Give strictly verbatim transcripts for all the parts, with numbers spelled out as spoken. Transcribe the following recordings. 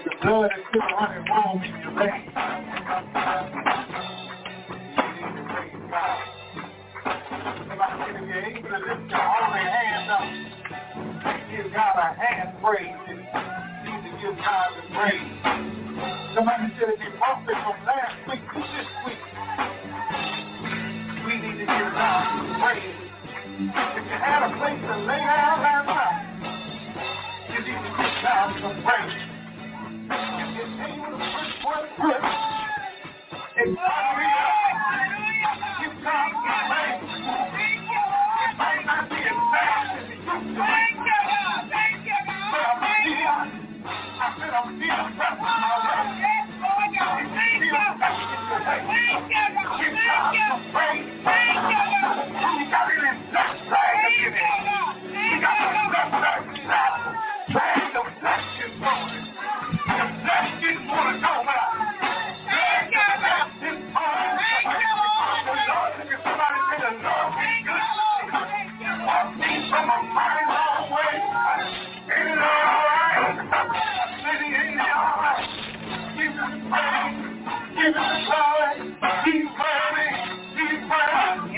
The blood is still running warm in your veins. Somebody said if you're able to lift your holy hands up, give God a hand praise. You need to give God the praise. Somebody said if you bumped it from last week to this week, we need to give God the praise. If you had a place to lay down last night, you need to give God some praise. If you came with a first one foot, it's hallelujah. Give God some praise. It might not be as fast as it used to be. Thank you, God. Thank you, God. But I'm still, I said I'm still pressing my way. Yes, Lord God. Thank you. Thank you, God. Give God some praise. Thank you, God. We got it in black flag again. We got the black flag flag. Flag the black is going. The black is going to go out. Thank you, God. This time. Thank you, Lord. The Lord, look at somebody say the Lord is good. Walk me from a mighty long way. Ain't it all right? City, ain't it all right? Give him the praise. Give him the glory. He's worthy. He's worthy.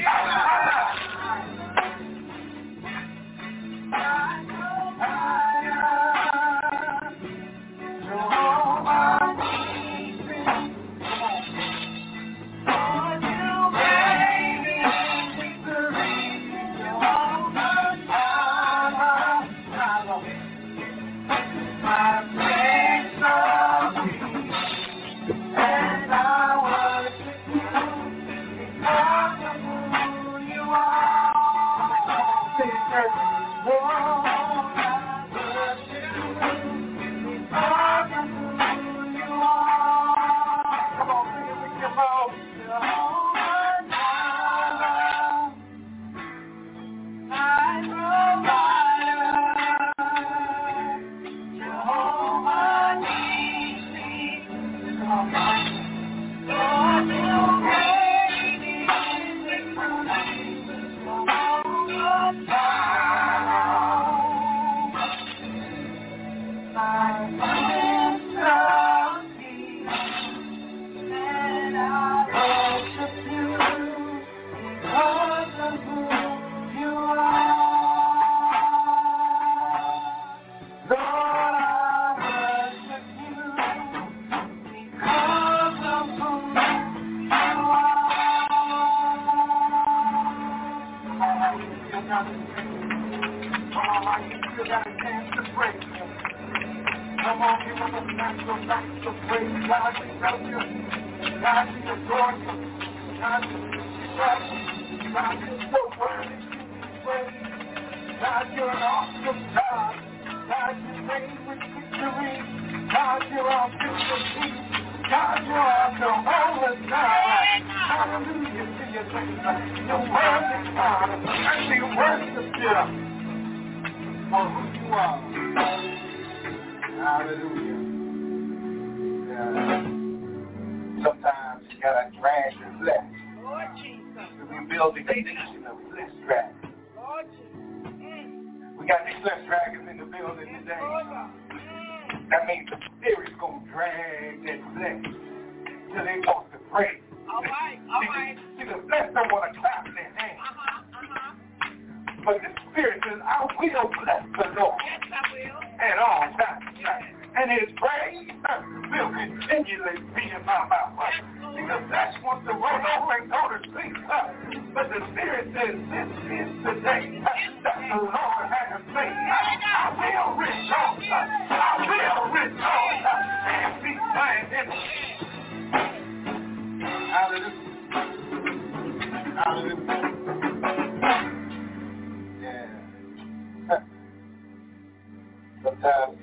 Sometimes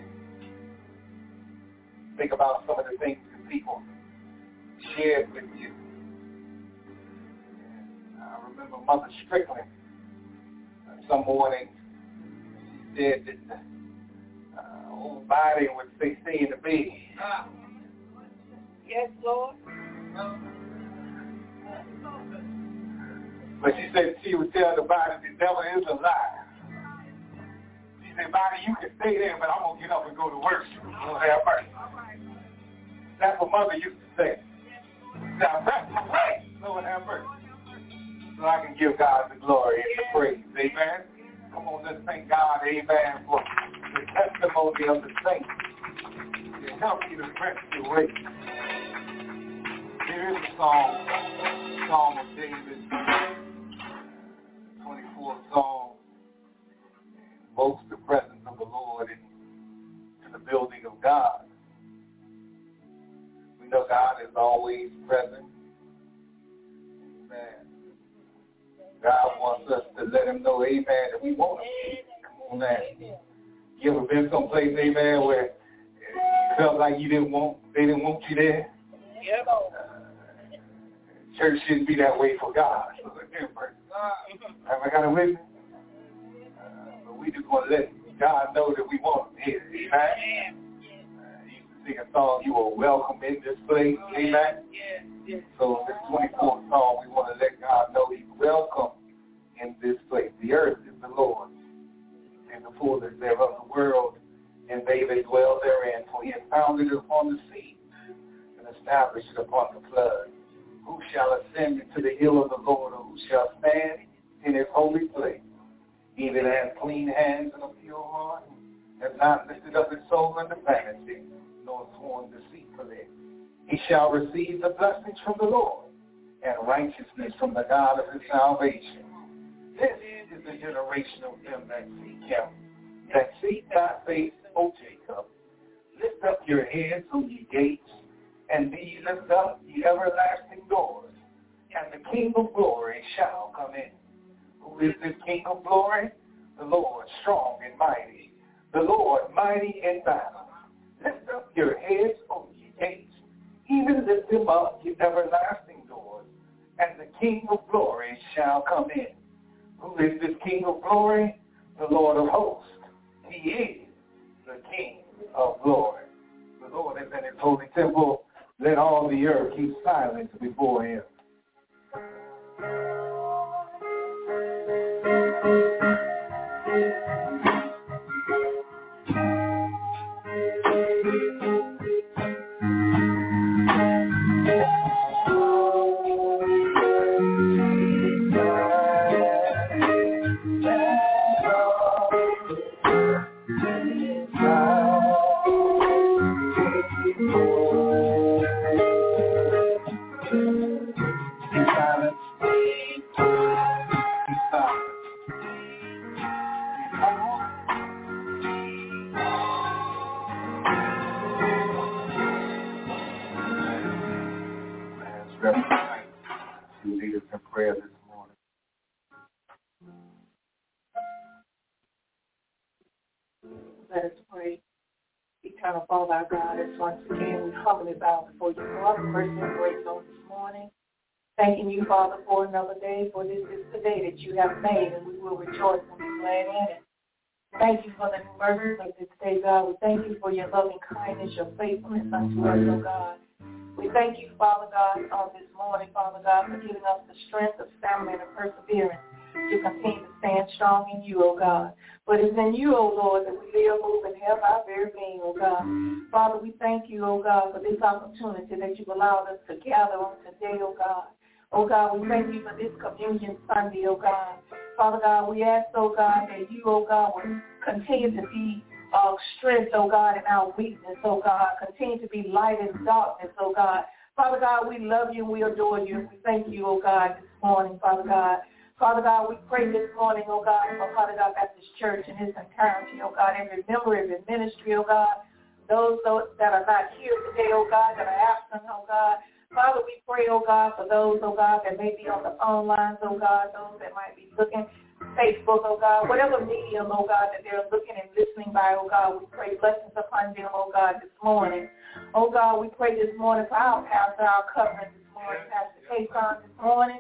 think about some of the things that people shared with you. I remember Mother Strickland some morning, she said that the uh, old body would say, stay in the bed. Ah. Yes, Lord. But she said she would tell the body the devil is a lie. She said, body, you can stay there, but I'm going to get up and go to work. Lord have mercy. That's what mother used to say. Now rest my way, Lord have mercy. So I can give God the glory and the praise. Amen. Come on, let's thank God, amen, for the testimony of the saints. To help you to rest your way. Here is the song, Psalm of David, twenty-fourth Psalm. Invokes the presence of the Lord in, in the building of God. We know God is always present. Amen. God wants us to let him know, amen, that we want him. Come on, man. You ever been someplace, amen, where you felt like you didn't want, they didn't want you there? Yep. Uh, church shouldn't be that way for God. Have I got a witness? Uh, but we just want to let God know that we want him here. Amen. Uh, you used to sing a song, you are welcome in this place. Amen. Yes. So this twenty-fourth Psalm, we want to let God know he's welcome in this place. The earth is the Lord, and the fullness thereof, the world, and they that dwell therein. For he has founded it upon the sea, and established it upon the flood. Who shall ascend into the hill of the Lord, or who shall stand in his holy place? He that has clean hands and a pure heart, has not lifted up his soul unto vanity, nor sworn deceitfully. He shall receive the blessings from the Lord, and righteousness from the God of his salvation. This is the generation of them that seek him, that seek thy face, O Jacob. Lift up your heads, O ye gates, and be lift up ye everlasting doors, and the King of glory shall come in. Who is this King of glory? The Lord strong and mighty, the Lord mighty in battle. Lift up your heads, O ye gates, even lift them up, ye everlasting doors, and the King of glory shall come in. Who is this King of glory? The Lord of hosts. He is the King of glory. The Lord is in his holy temple. Let all the earth keep silence before him. Let us pray. Eternal Father, our God, as once again we humbly bow before you, Lord, mercy and grace on this morning. Thanking you, Father, for another day, for this is the day that you have made, and we will rejoice and be glad in it. Thank you for the mercy of this day, God. We thank you for your loving kindness, your faithfulness unto us, oh God. We thank you, Father God, on this morning, Father God, for giving us the strength, the stamina, and the perseverance to continue to stand strong in you, oh God. But it's in you, oh Lord, that we live, move, and have our very being, oh God. Father, we thank you, oh God, for this opportunity that you've allowed us to gather on today, oh God. Oh God, we thank you for this communion Sunday, oh God. Father God, we ask, oh God, that you, oh God, will continue to be uh, strength, oh God, in our weakness, oh God. Continue to be light in darkness, oh God. Father God, we love you and we adore you. And we thank you, oh God, this morning, Father God. Father God, we pray this morning, oh God, for Father God Baptist Church in its entirety, oh God, every member, every ministry, oh God, those, those that are not here today, oh God, that are absent, oh God. Father, we pray, oh God, for those, oh God, that may be on the phone lines, oh God, those that might be looking Facebook, oh God, whatever medium, oh God, that they're looking and listening by, oh God, we pray blessings upon them, oh God, this morning. Oh God, we pray this morning for our pastor, our covering this morning, Pastor Kason this morning.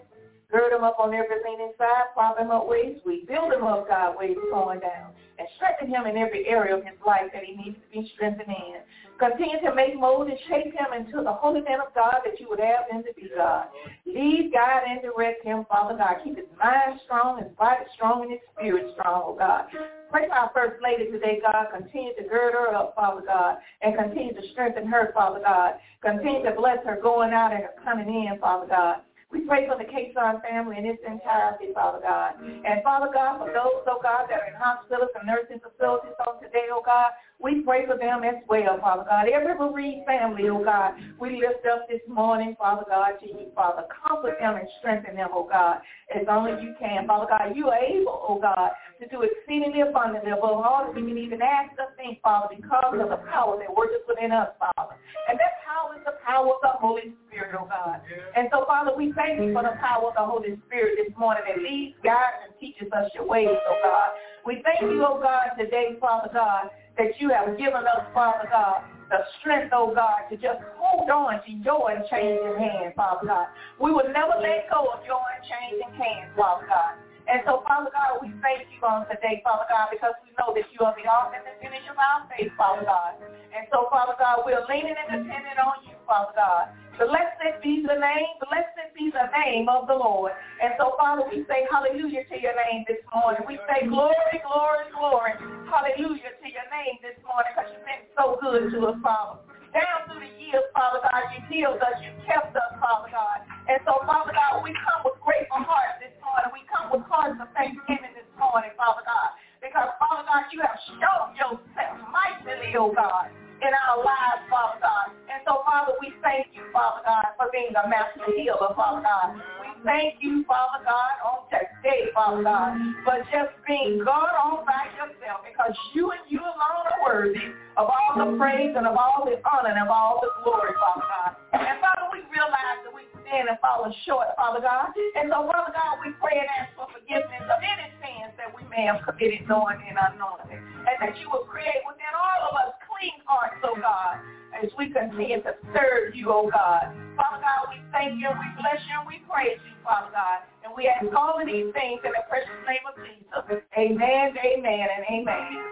Gird them up on every leaning side, prop him up where he's weak. Build him up, God, where he's torn down. And strengthen him in every area of his life that he needs to be strengthened in. Continue to make, mold, and shape him into the holy man of God that you would have him to be, God. Lead, guide, and direct him, Father God. Keep his mind strong, his body strong, and his spirit strong, oh God. Pray for our First Lady today, God. Continue to gird her up, Father God, and continue to strengthen her, Father God. Continue to bless her going out and her coming in, Father God. We pray for the K-Son family and its entirety, Father God. And, Father God, for those, oh God, that are in hospitals and nursing facilities on today, oh God, we pray for them as well, Father God. Every bereaved family, oh God, we lift up this morning, Father God, to you, Father. Comfort them and strengthen them, oh God, as only you can. Father God, you are able, oh God, to do exceedingly abundantly above all that we can even ask or think, Father, because of the power that works within us, Father. And that power is the power of the Holy Spirit, oh God. And so, Father, we thank you for the power of the Holy Spirit this morning that leads, guides, and teaches us your ways, oh God. We thank you, oh God, today, Father God, that you have given us, Father God, the strength, oh God, to just hold on to your unchanging hand, Father God. We will never let go of your unchanging hand, Father God. And so, Father God, we thank you on today, Father God, because we know that you are the author and the finisher of our faith, Father God. And so, Father God, we're leaning and depending on you, Father God. Blessed be the name, blessed be the name of the Lord. And so, Father, we say hallelujah to your name this morning. We say glory, glory, glory, hallelujah to your name this morning because you've been so good to us, Father. Down through the years, Father God, you healed us, you kept us, Father God. And so, Father God, we come with grateful hearts this morning. We come with hearts of thanksgiving this morning, Father God. Because, Father God, you have shown yourself mightily, oh God, in our lives, Father God. And so, Father, we thank you, Father God, for being a master healer, Father God. We thank you, Father God, on today, Father God, for just being God all by yourself, because you and you alone are worthy of all the praise and of all the honor and of all the glory, Father God. And, Father, we realize that we stand and fall short, Father God. And so, Father God, we pray and ask for forgiveness of any sins that we may have committed knowingly and unknowingly, and that you will create within all of us clean hearts, oh God, as we continue to serve you, oh God. Father God, we thank you and we bless you and we praise you, Father God. And we ask all of these things in the precious name of Jesus. Amen, amen, and amen.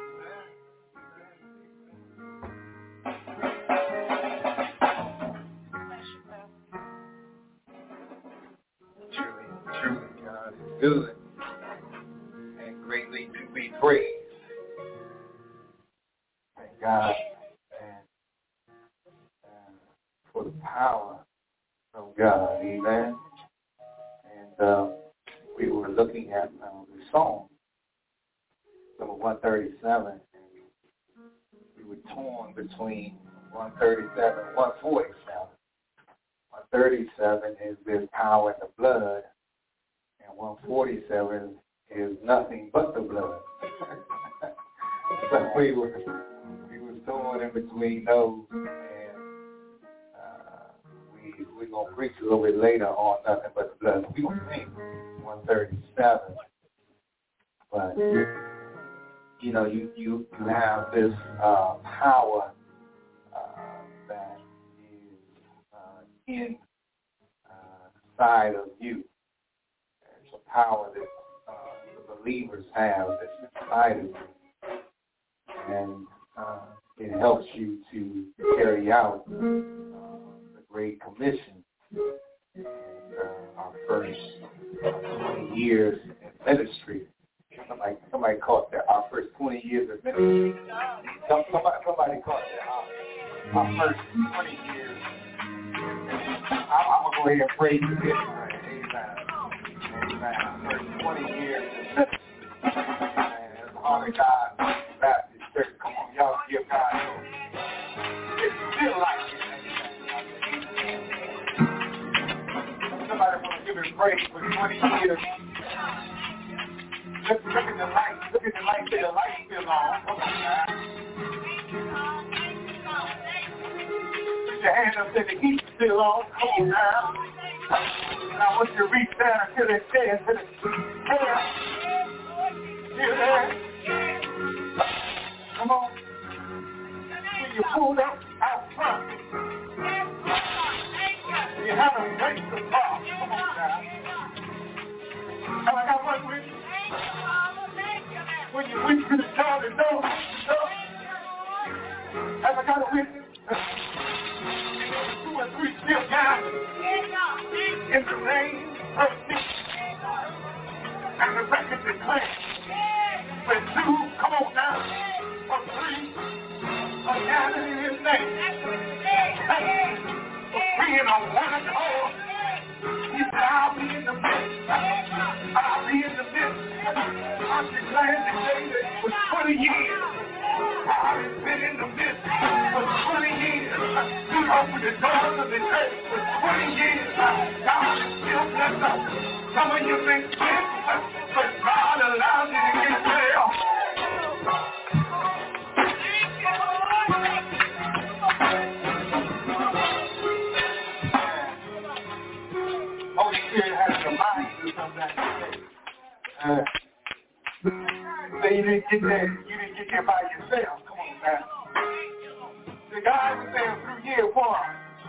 Truly, truly, God is good and greatly to be praised. Thank God and, and for the power of God, amen. And um, we were looking at uh, the song, number one thirty-seven, and we were torn between one thirty-seven and one forty-seven. one thirty-seven is there's power in the blood, and one forty-seven is nothing but the blood. So we were we were torn in between those, and uh, we we're gonna preach a little bit later on nothing but the blood. We gonna sing one thirty-seven, but you know you you you have this uh, power uh, that is uh, in uh, side of you. It's a power that uh, the believers have that's inside of you. And uh, it helps you to carry out uh, the Great Commission. And uh, our first twenty years in ministry, somebody, somebody caught that. Our first twenty years of ministry. Somebody, somebody caught that. Our, our first twenty years. I'm, I'm going to go ahead and pray for this. Amen. Amen. Our first twenty years in ministry. And it's all the God. Baptist Church. Come on, y'all give God glory. It's still like it. Somebody want to give him praise for twenty years. Look, look at the light. Look at the light. Say the light's still on. Come on, man. Put your hand up. Say the heat's still on. Come on, now. Now I want you to reach down until it says, until it says, still there. Come on. When you pull that out front, you have a race to talk. Come on now. declare, when two, come on now, or three, are gathered in his name, hey, agreeing on one accord, he said, I'll be in the midst. I'll be in the midst. I'm declaring today that for twenty years, I've been in the midst. For twenty years, he opened the doors of the church. For twenty years, God is still blessed us. Some of you been sick, but God allowed you to get well. Holy Spirit has reminded you of that today. Uh, so you didn't get there, you didn't get there by yourself. Come on now. The God was there through year one.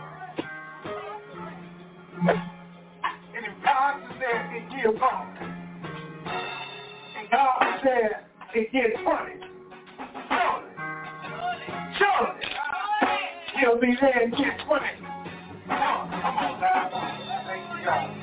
And if God was there in year one, and God was there in year twenty, surely, surely, he'll be there in year twenty. Come on, come on now. Thank you, God.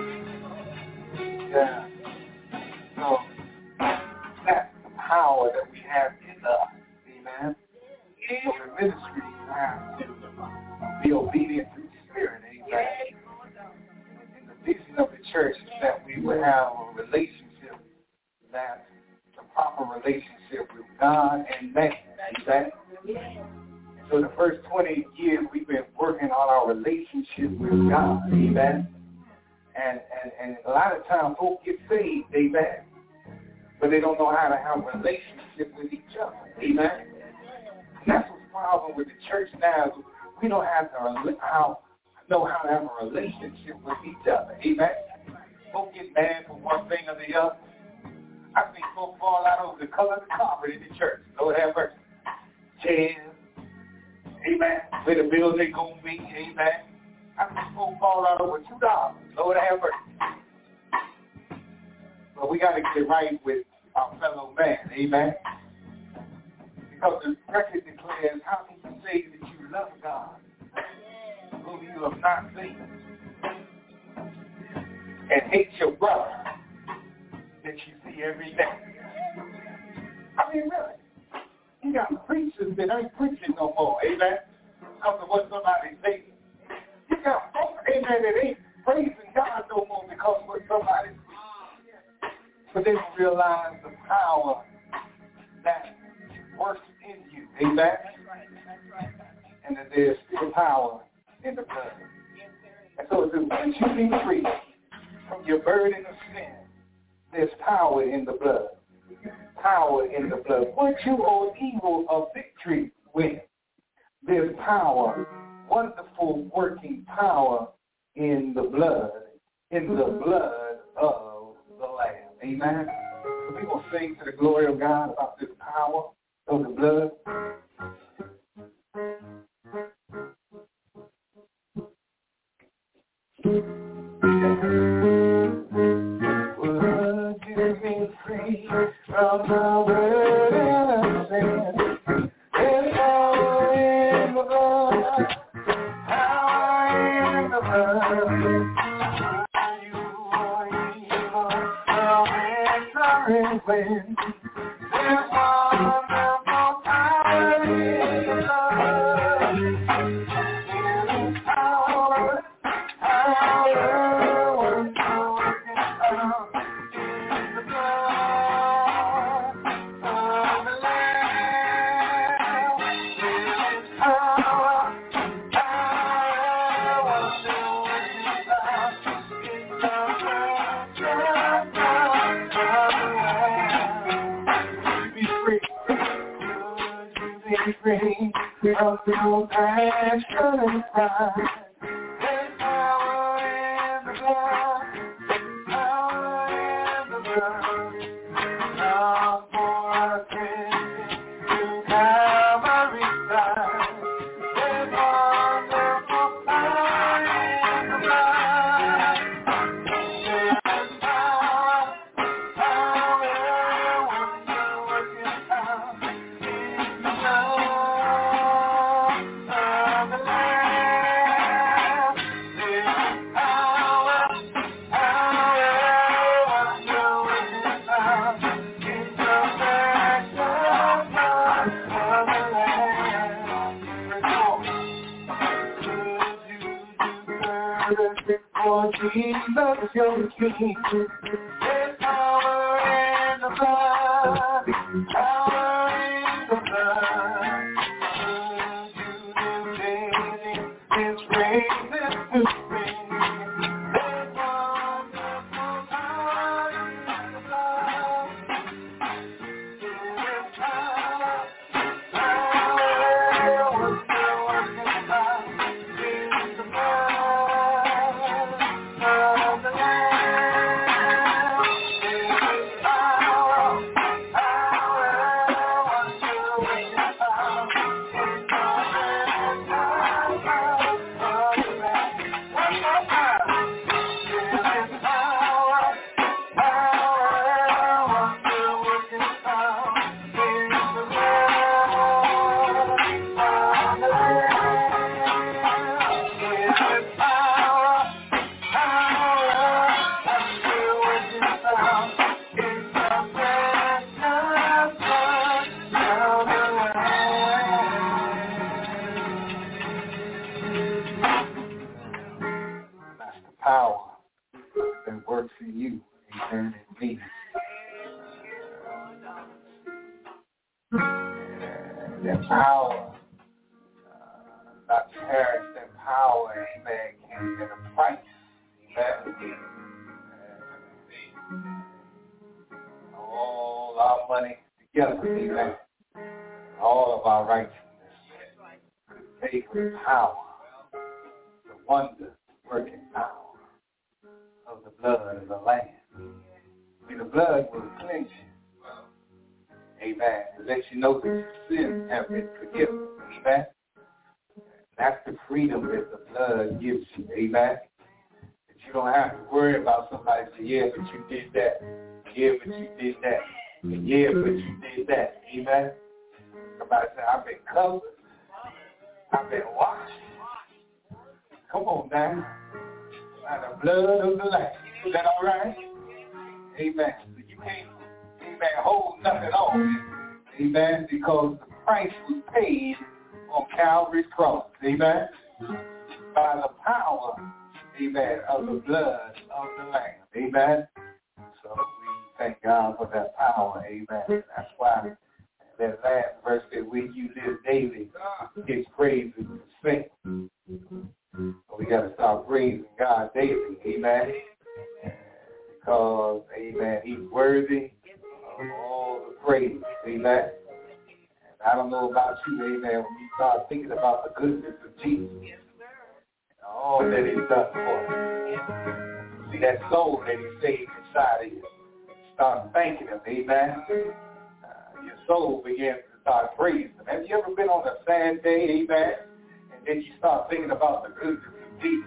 Yeah. So, that's the power that we have in us. Amen. So the ministry has to be obedient to the Spirit. Amen. And the vision of the church is that we will have a relationship that's a proper relationship with God and man. Amen. So the first twenty years we've been working on our relationship with God. Amen. And, and, and a lot of times folks get saved, amen, but they don't know how to have a relationship with each other, amen. And that's what's the problem with the church now. We don't have to how, know how to have a relationship with each other, amen. Folks get mad for one thing or the other. I think folks fall out over the color of the carpet in the church. Lord have mercy. Chairs, amen. Where the bills they gonna be, amen. I think folks fall out over two dollars. Lord have mercy. But we got to get right with our fellow man, amen. Because the record declares, how can you say that you love God whom you have not seen, and hate your brother that you see every day? I mean, really, you got preachers that ain't preaching no more, amen, because of what somebody says. You got folks, amen, that ain't praising God no more because of what somebody says. But they don't realize the power that works in you, amen, and that there's still power in the blood. And so it says, once you be free from your burden of sin, there's power in the blood. Power in the blood. Once you owe evil a victory with, there's power, wonderful working power in the blood, in the blood of the Lamb. Amen? So we're going to sing to the glory of God about this power of the blood. Would you be free from the burden of sin? There's power in the blood, power in the blood. You are evil, the victory wins. There's wonderful power in the blood. There's power, power, wonderful power in the blood of the Lamb. There's power, power, wonderful power in the blood of the Lamb. Be free, be free from your passion and pride. There's power in the blood, power in the blood. Now for our sins to Calvary's side. There's wonderful power in the blood. There's power, power, wonder-working power in the blood of the Lamb. For Jesus, your King. There's power in the blood. Power in the blood. You daily His praises to sing. There's wonderful power in the blood. There's power. Power. What's the working power? In the blood of the Lamb. There's power. Power. What's the working power? In the blood of the Lamb. One more time. There's power. Power. What's the working power? In the blood of the Lamb. There's power. Power. What's the working power? In the precious blood of the Lamb. That's the power that works in you, amen, in me. And that power, uh, Doctor Harris, that power, amen, came at a price, amen. And all our money together, amen, all of our righteousness, could take the power, the wonder working power of the blood of the Lamb. See, the blood will cleanse you. Amen. It lets you know that your sins have been forgiven. Amen. That's the freedom that the blood gives you. Amen. That you don't have to worry about somebody saying, yeah, but you did that. Yeah, but you did that. And yeah, but you did that. Amen. Somebody say, I've been covered. I've been washed. Come on now. By the blood of the Lamb. Is that all right? Amen. So you can't, amen, hold nothing on. Amen. Because the price was paid on Calvary's cross. Amen. By the power, amen, of the blood of the Lamb. Amen. So we thank God for that power. Amen. That's why that last verse that when you live daily, His praises to sing. So we got to start praising God daily. Amen. Because, amen, He's worthy of all the praise. Amen. And I don't know about you, amen, when you start thinking about the goodness of Jesus and all that He's done for you. See, that soul that He saved inside of you, start thanking Him. Amen. Uh, your soul begins to start praising Him. Have you ever been on a sad day, amen, and then you start thinking about the goodness of Jesus?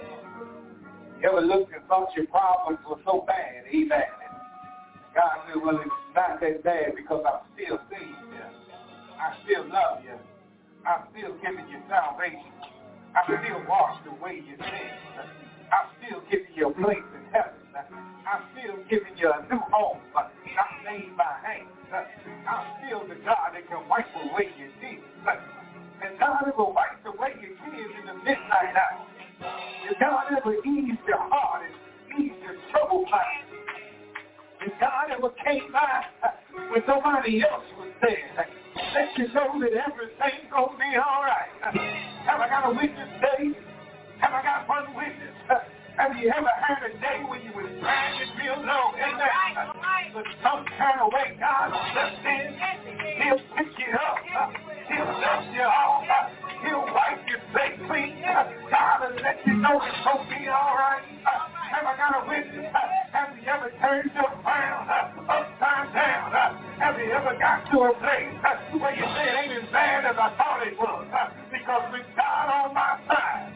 You ever looked and thought your problems were so bad, amen? And God said, well, it's not that bad because I'm still saved you. I still love you. I'm still giving you salvation. I still wash away your sins. I'm still giving you a place in heaven. I'm still giving you a new home. Not made by hands. I'm still the God that can wipe away your tears. And God will wipe away your tears in the midnight hour. If God ever eased your heart and eased your troubled mind, if God ever came by when nobody else was there, let you know that everything's going to be all right. Have I got a witness today? Have I got one witness? Have you ever had a day when you were dragging real low in there? But some kind of way God steps in, He'll pick you up, He'll dust you off, He'll wipe your face clean. God will let you know it's going to be all right. Have I got a witness? Have you ever turned your frown upside down? Have you ever got to a place where you say it ain't as bad as I thought it was? Because with God on my side,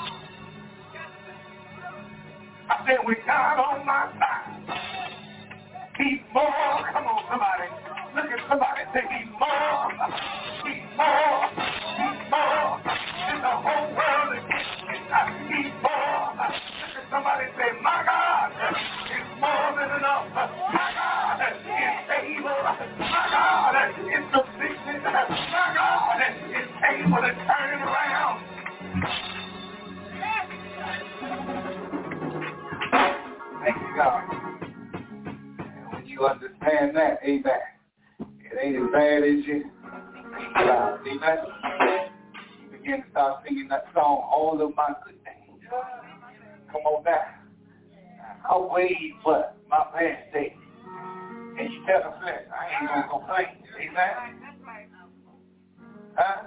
I said, with God on my side, He's more. Come on, somebody. Look at somebody. Say, He's more. He's more. He's more. In the whole world against me. He's more. Look at somebody. Say, my God is more than enough. My God is able. My God is sufficient. My God is able to turn it around. God. And when you understand that, amen, it ain't as bad as you think about. Amen. You begin to start singing that song, All of My Good Days. Come on now. I'll wait for my bad day. And you tell the flesh, I ain't gonna complain. Amen. Huh?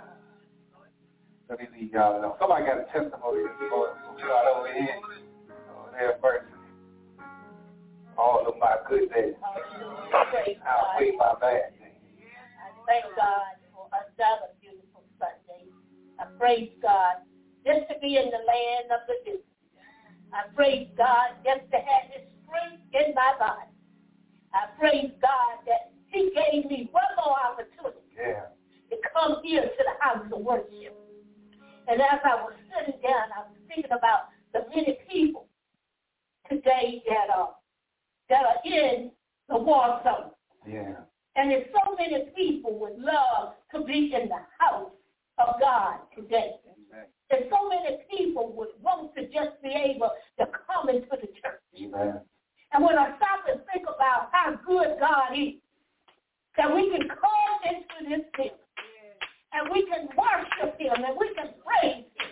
Let me leave y'all alone. Somebody got a testimony this morning. We got over here. Over there first. All of my good days. I'll wait my bad day. I thank God for another beautiful Sunday. I praise God just to be in the land of the living. I praise God just to have His strength in my body. I praise God that He gave me one more opportunity yeah. to come here to the house of worship. And as I was sitting down, I was thinking about the many people today that are that are in the war zone. Yeah. And there's so many people would love to be in the house of God today. Amen. And so many people would want to just be able to come into the church. Amen. And when I stop and think about how good God is, that we can come into this building and we can worship Him and we can praise Him.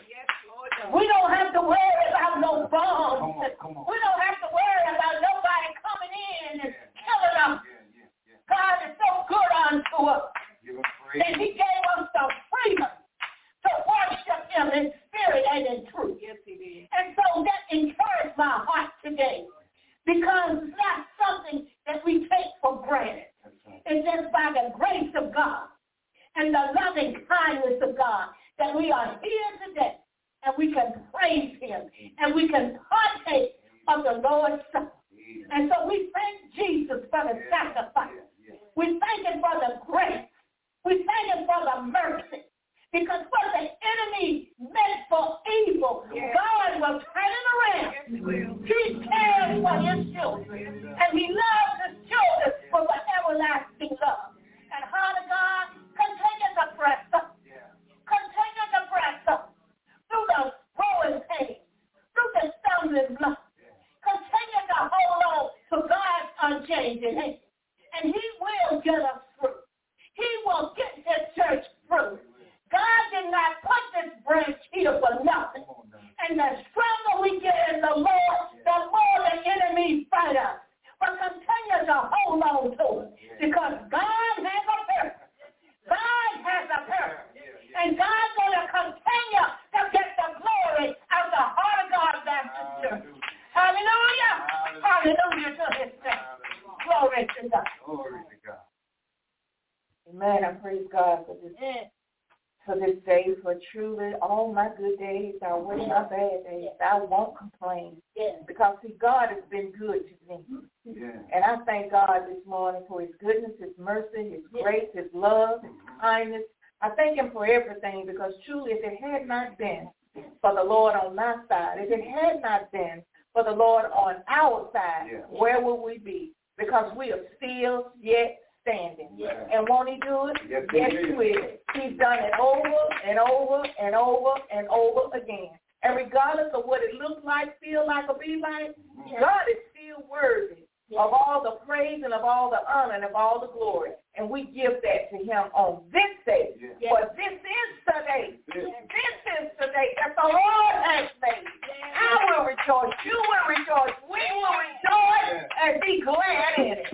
We don't have to worry about no bombs. Come on, come on. We don't have to worry about nobody coming in and killing us. Yeah, yeah, yeah. God is so good unto us. Give him praise. And He gave us the freedom to worship Him in spirit and in truth. Yes, He did. And so that encouraged my heart today, because it's not something that we take for granted. It's just by the grace of God and the loving kindness of God that we are here today, and we can praise Him, and we can partake of the Lord's Supper. And so we thank Jesus for the sacrifice. We thank Him for the grace. We thank Him for the mercy. Because what the enemy meant for evil, God will turn it around. He cares for His children, and He loves His children with an everlasting love. And how to God continue to press up, continue to press up through the growing pain, through the stumbling block. Continue to hold on to God's unchanging hand, and He will get us through. He will get His church through. God did not put this branch here for nothing. And the stronger we get in the Lord, the more the enemy fight us. But continue to hold on to it, because God has a purpose. God has a purpose. And God's going to continue to get the glory out of the heart of God Baptist Church. Hallelujah. Hallelujah to His name. Glory to God. Glory to God. Amen. I praise God for this. Yeah. For this day, for truly all my good days, I wish my bad days. I won't complain. Yeah. Because, see, God has been good to me. Yeah. And I thank God this morning for His goodness, His mercy, His grace, His love, His kindness. I thank Him for everything, because truly if it had not been for the Lord on my side, if it had not been for the Lord on our side, yeah. where would we be? Because we are still yet standing. Yeah. And won't He do it? Yes, Yes, He He will. will. He's done it over and over and over and over again. And regardless of what it looks like, feel like, or be like, Yeah. God is still worthy Yeah. of all the praise and of all the honor and of all the glory. And we give that to Him on this day. Yeah. For this is the day. Yeah. This is the day that the Lord has made. I will rejoice. You will rejoice. We will rejoice and be glad in it.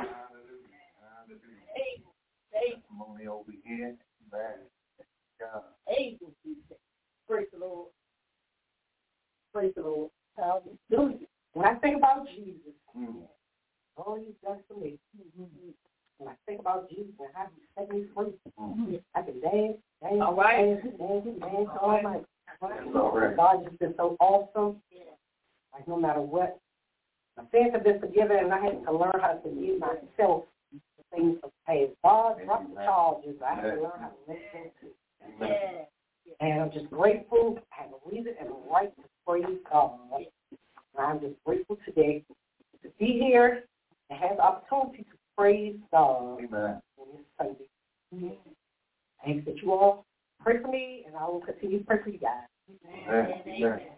Testimony over here. Man. God. Able to say, praise the Lord. Praise the Lord. Hallelujah. When I think about Jesus, Mm. all He's done for me. Mm-hmm. When I think about Jesus and how He set me free, Mm. I can dance, dance, All right. dance, dance, dance all night. All right. God has been so awesome. Like no matter what, my sins have been forgiven, and I had to learn how to forgive myself for things of past. God dropped the charges. I had to learn how to listen to. Yeah. And I'm just grateful. I have a reason and a right to praise God. And I'm just grateful today to be here and have the opportunity to praise God Amen. on this Sunday. I ask that you all pray for me, and I will continue to pray for you guys. Amen. Amen.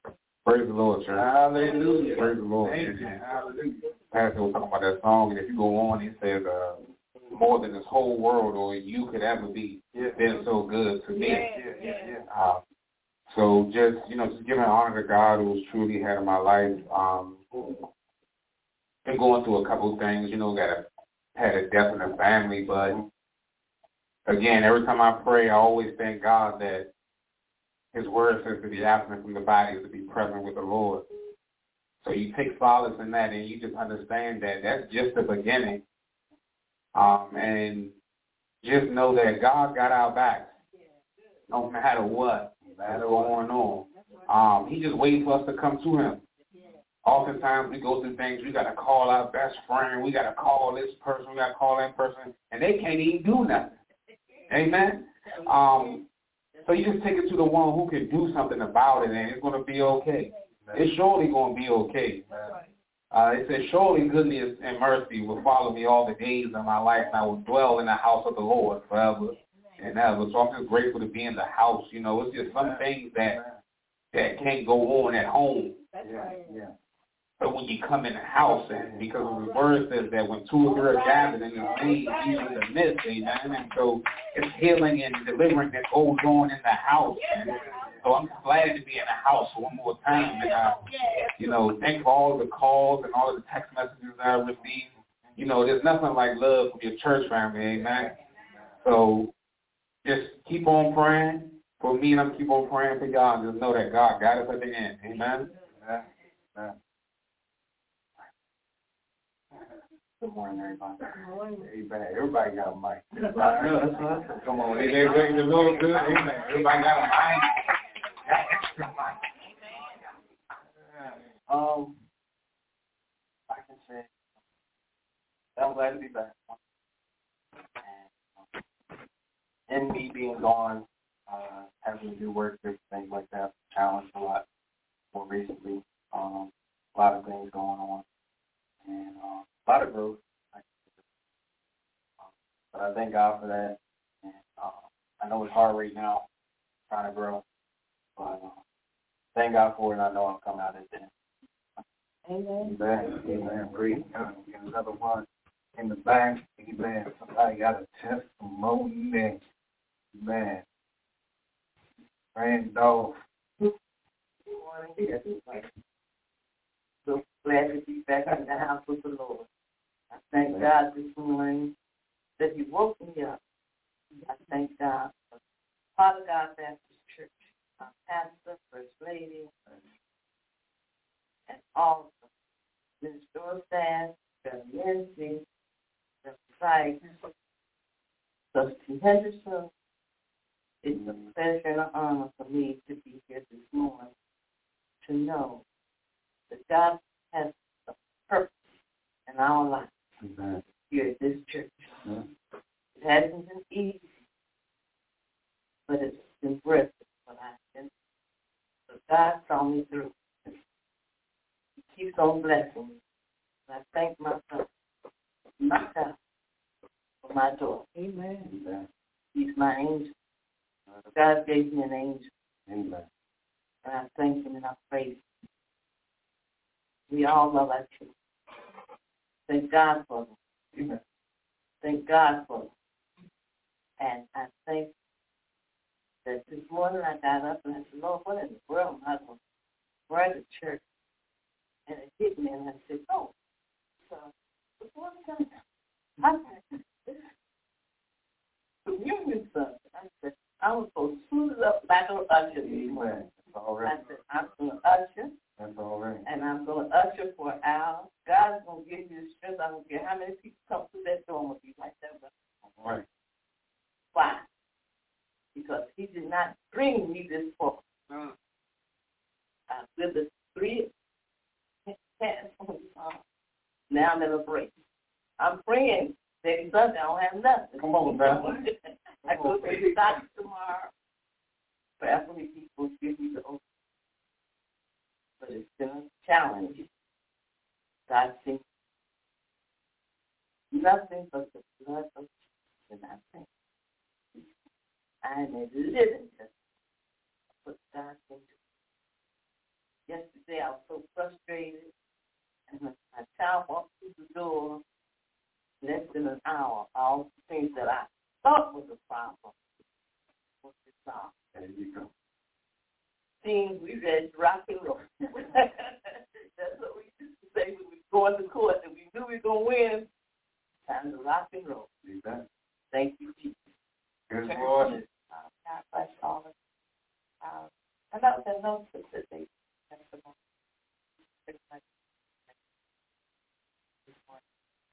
Praise the Lord, church. Hallelujah. Praise the Lord. Amen. Hallelujah. Pastor was talking about that song, and if you go on, he says, uh, more than this whole world or you could ever be. Yeah. Been so good to me. Yeah, yeah, yeah. Uh, so just, you know, just giving honor to God who was truly head of my life. Um, been going through a couple of things, you know, got a, had a death in the family, but again, every time I pray, I always thank God that his word says to be absent from the body is to be present with the Lord. So you take solace in that, and you just understand that that's just the beginning. Um, and just know that God got our backs, no matter what, no matter what's going on. Um, he just waits for us to come to him. Oftentimes we go through things, we got to call our best friend, we got to call this person, we got to call that person, and they can't even do nothing. Amen? Um, so you just take it to the one who can do something about it, and it's going to be okay. It's surely going to be okay. Uh, it says, surely goodness and mercy will follow me all the days of my life, and I will dwell in the house of the Lord forever and ever. So I'm just grateful to be in the house. You know, it's just some things that that can't go on at home. Yeah, yeah. But when you come in the house, and because the word says that when two or three are gathered in his name, he's in the midst, amen. And so it's healing and delivering that goes on in the house. And so I'm glad to be in the house one more time. And, uh, you know, thank for all of the calls and all of the text messages that I received. You know, there's nothing like love from your church family, amen. So just keep on praying for me, and I'm keep on praying for y'all. And just know that God got us at the end, amen. Yeah. Yeah. Good morning, everybody. Good morning. Amen. Everybody got a mic. Come on. They, they, they, they look good. Amen. Everybody got a mic. Got extra mic. Um, I can say I'm glad to be back. And um, in me being gone, uh, having to do work, different things like that, challenged a lot more recently. Um, a lot of things going on, and uh, a lot of growth. Um, but I thank God for that. And uh, I know it's hard right now, trying to grow, but uh, thank God for it. And I know I'll come out at the end. Amen. Amen. Amen. Breathe. Another one in the back. Amen. Somebody got a testimony. Amen. Randolph. Good morning, everybody. So glad to be back in the house with the Lord. I thank God this morning that He woke me up. I thank God for Father God Baptist Church, my pastor, First Lady, and all the ministerial staff, the ministry, the society, Trustee Henderson. It's a pleasure and an honor for me to be here this morning to know that God has a purpose in our life Amen. here at this church. Yeah. It hasn't been easy, but it's been worth it what I've been. So God saw me through. He keeps on blessing me. And I thank myself, myself for my daughter. Amen. Amen. He's my angel. God gave me an angel. Amen. And I thank Him and I praise Him. We all love our children. Thank God for them. Amen. Thank God for them. And I think that this morning I got up and I said, Lord, what in the world am I going to wear to church? And it hit me and I said, oh, so what's going on? I said, communion Sunday. I said, I was supposed to suit it up like an usher. Amen. That's all right. I said, I'm going to usher. That's all right. And I'm going to usher for an hour. God's going to give you the strength. I don't care how many people come through that door. I'm going to be like that. All right. Why? Because He did not bring me this far. Mm. I lived a three past now I'm at a break. I'm praying next Sunday I don't have nothing. Come on, man. I go to the doctor tomorrow. Prayerfully people give me the oath. But it's been a challenge. God sees nothing but the blood of Jesus in our faith. I am a living testament of what God can do. yesterday I was so frustrated, and when my child walked through the door, less than an hour, all the things that I thought was a problem was resolved. There you go. Seeing we read rock and roll. That's what we used to say when we were going to court and we knew we were going to win. Time to rock and roll. Amen. Thank you, Jesus. Good morning. Uh, God bless all of you. Um, I know there's no specific testimony. Pretty much this morning.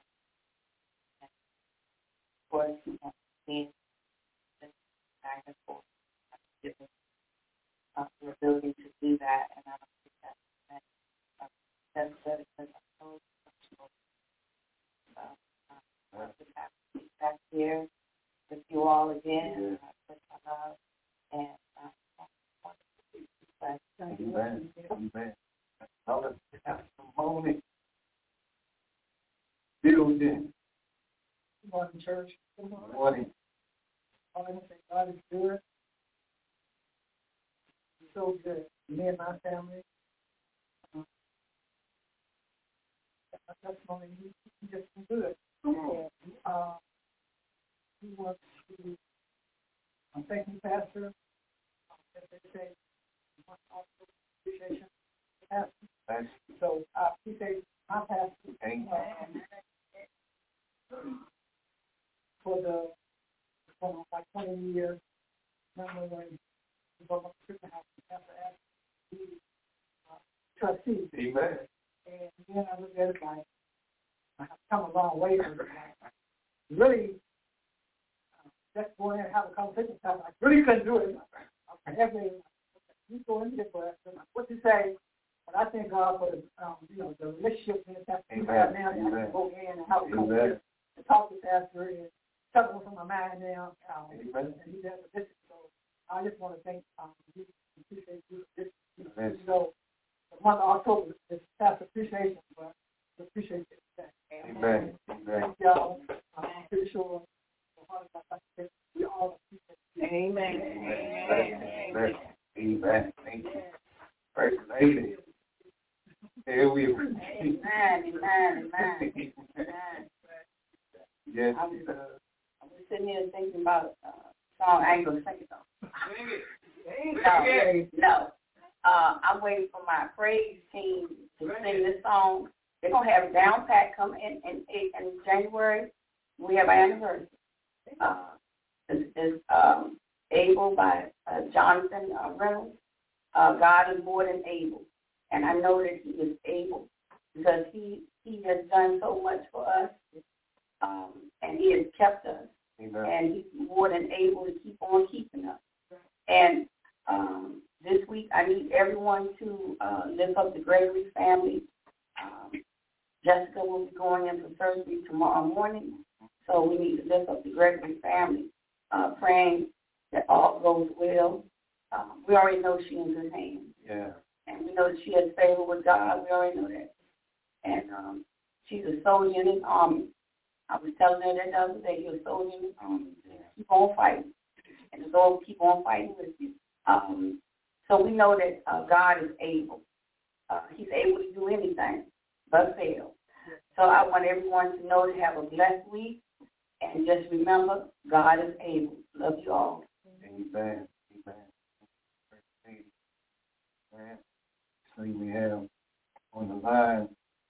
Of course, you have seen back and forth. Given uh, the ability to do that, and I don't think that that uh, that's that because I'm so emotional. So, uh, I'm just happy to be back here with you all again. Uh, with my love, and uh, I want to be blessed. Amen. Amen. Another testimony. Building. Good morning, church. Good morning. Good morning. I want to say God is good. He's so good. Me and my family. Uh, my testimony, he, he just been good. And, uh, he wants to, I'm thanking Pastor. Uh, as they say, also appreciation. Pastor. Thanks. So I appreciate my pastor. Thank Uh, for the for like twenty years. Remember when we go up to the house and have to ask the uh, trustee. Amen. And then I look at it like I've come a long way from that. Really, uh, just go in and have a conversation. I really couldn't do it. I have to you go into it, but what you say. But I thank God for the um, you know the relationship that we have now. That I can go in and have a conversation. To talk to Pastor and talk with my mind now, um, and he does a visit. So I just want to thank um, you, appreciate you. This, you know, you know, the month of October is Pastor Appreciation, but we appreciate it. Amen. Amen. Thank y'all. I'm pretty sure we all appreciate it. Amen. Amen. Amen. Thank you. First lady. Here we are. Amen. Amen. Amen. Amen. Yes. I was, uh, I was sitting here thinking about a uh, song. I ain't going to sing it though. No, no. Uh, I'm waiting for my praise team to sing this song. They're going to have it down pat come in, in, in January. We have our anniversary. Uh, it's it's um, Able by uh, Jonathan uh, Reynolds. Uh, God is more than able. And I know that he is able because he, he has done so much for us. Um, and he has kept us, Amen. And he's more than able to keep on keeping us. And um, this week, I need everyone to uh, lift up the Gregory family. Um, Jessica will be going in for surgery tomorrow morning, so we need to lift up the Gregory family, uh, praying that all goes well. Um, we already know she's in good hands. Yeah. And we know that she has favor with God. We already know that. And um, she's a soldier in his army. I was telling her that the other day, you're a soldier in his army. Keep on fighting. And the Lord will keep on fighting with you. Um, so we know that uh, God is able. Uh, he's able to do anything but fail. So I want everyone to know to have a blessed week. And just remember, God is able. Love you all. Amen. Amen. Amen. So we have on the line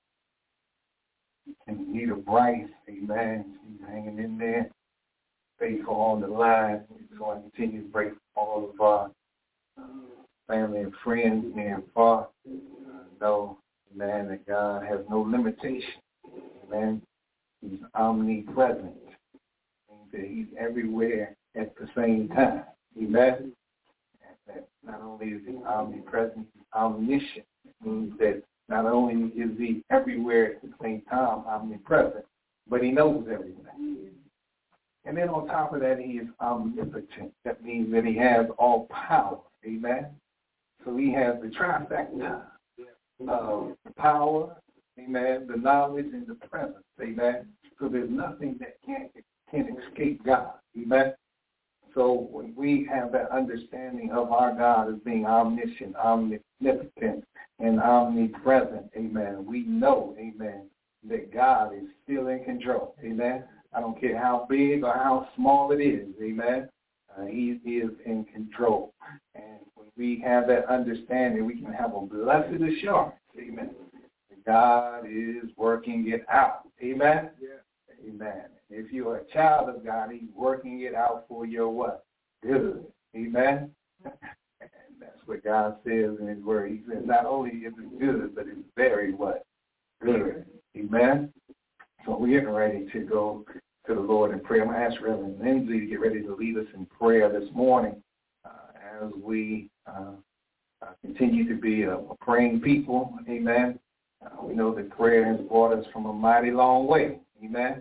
Nita Bryce, amen. She's hanging in there. Faithful on the line. We're going to continue to pray for all of our uh, family and friends near and far. Uh, know, amen, that God has no limitation. Amen. He's omnipresent. Means that he's everywhere at the same time. Amen. And that not only is he omnipresent, he's omniscient. It means that not only is he everywhere at the same time, omnipresent, but he knows everything. And then on top of that, he is omnipotent. That means that he has all power. Amen. So he has the trifecta of the power, amen, the knowledge, and the presence. Amen. So there's nothing that can, can escape God. Amen. So when we have that understanding of our God as being omniscient, omnipotent, and omnipresent. Amen. We know, amen, that God is still in control. Amen. I don't care how big or how small it is. Amen. Uh, he is in control. And when we have that understanding, we can have a blessed assurance. Amen. God is working it out. Amen. Yeah. Amen. If you're a child of God, he's working it out for your what? Good. Amen. And that's what God says in his word. He says not only is it good, but it's very what? Good. Amen. So we're getting ready to go to the Lord in prayer. I'm going to ask Reverend Lindsay to get ready to lead us in prayer this morning uh, as we uh, uh, continue to be a, a praying people. Amen. Uh, we know that prayer has brought us from a mighty long way. Amen.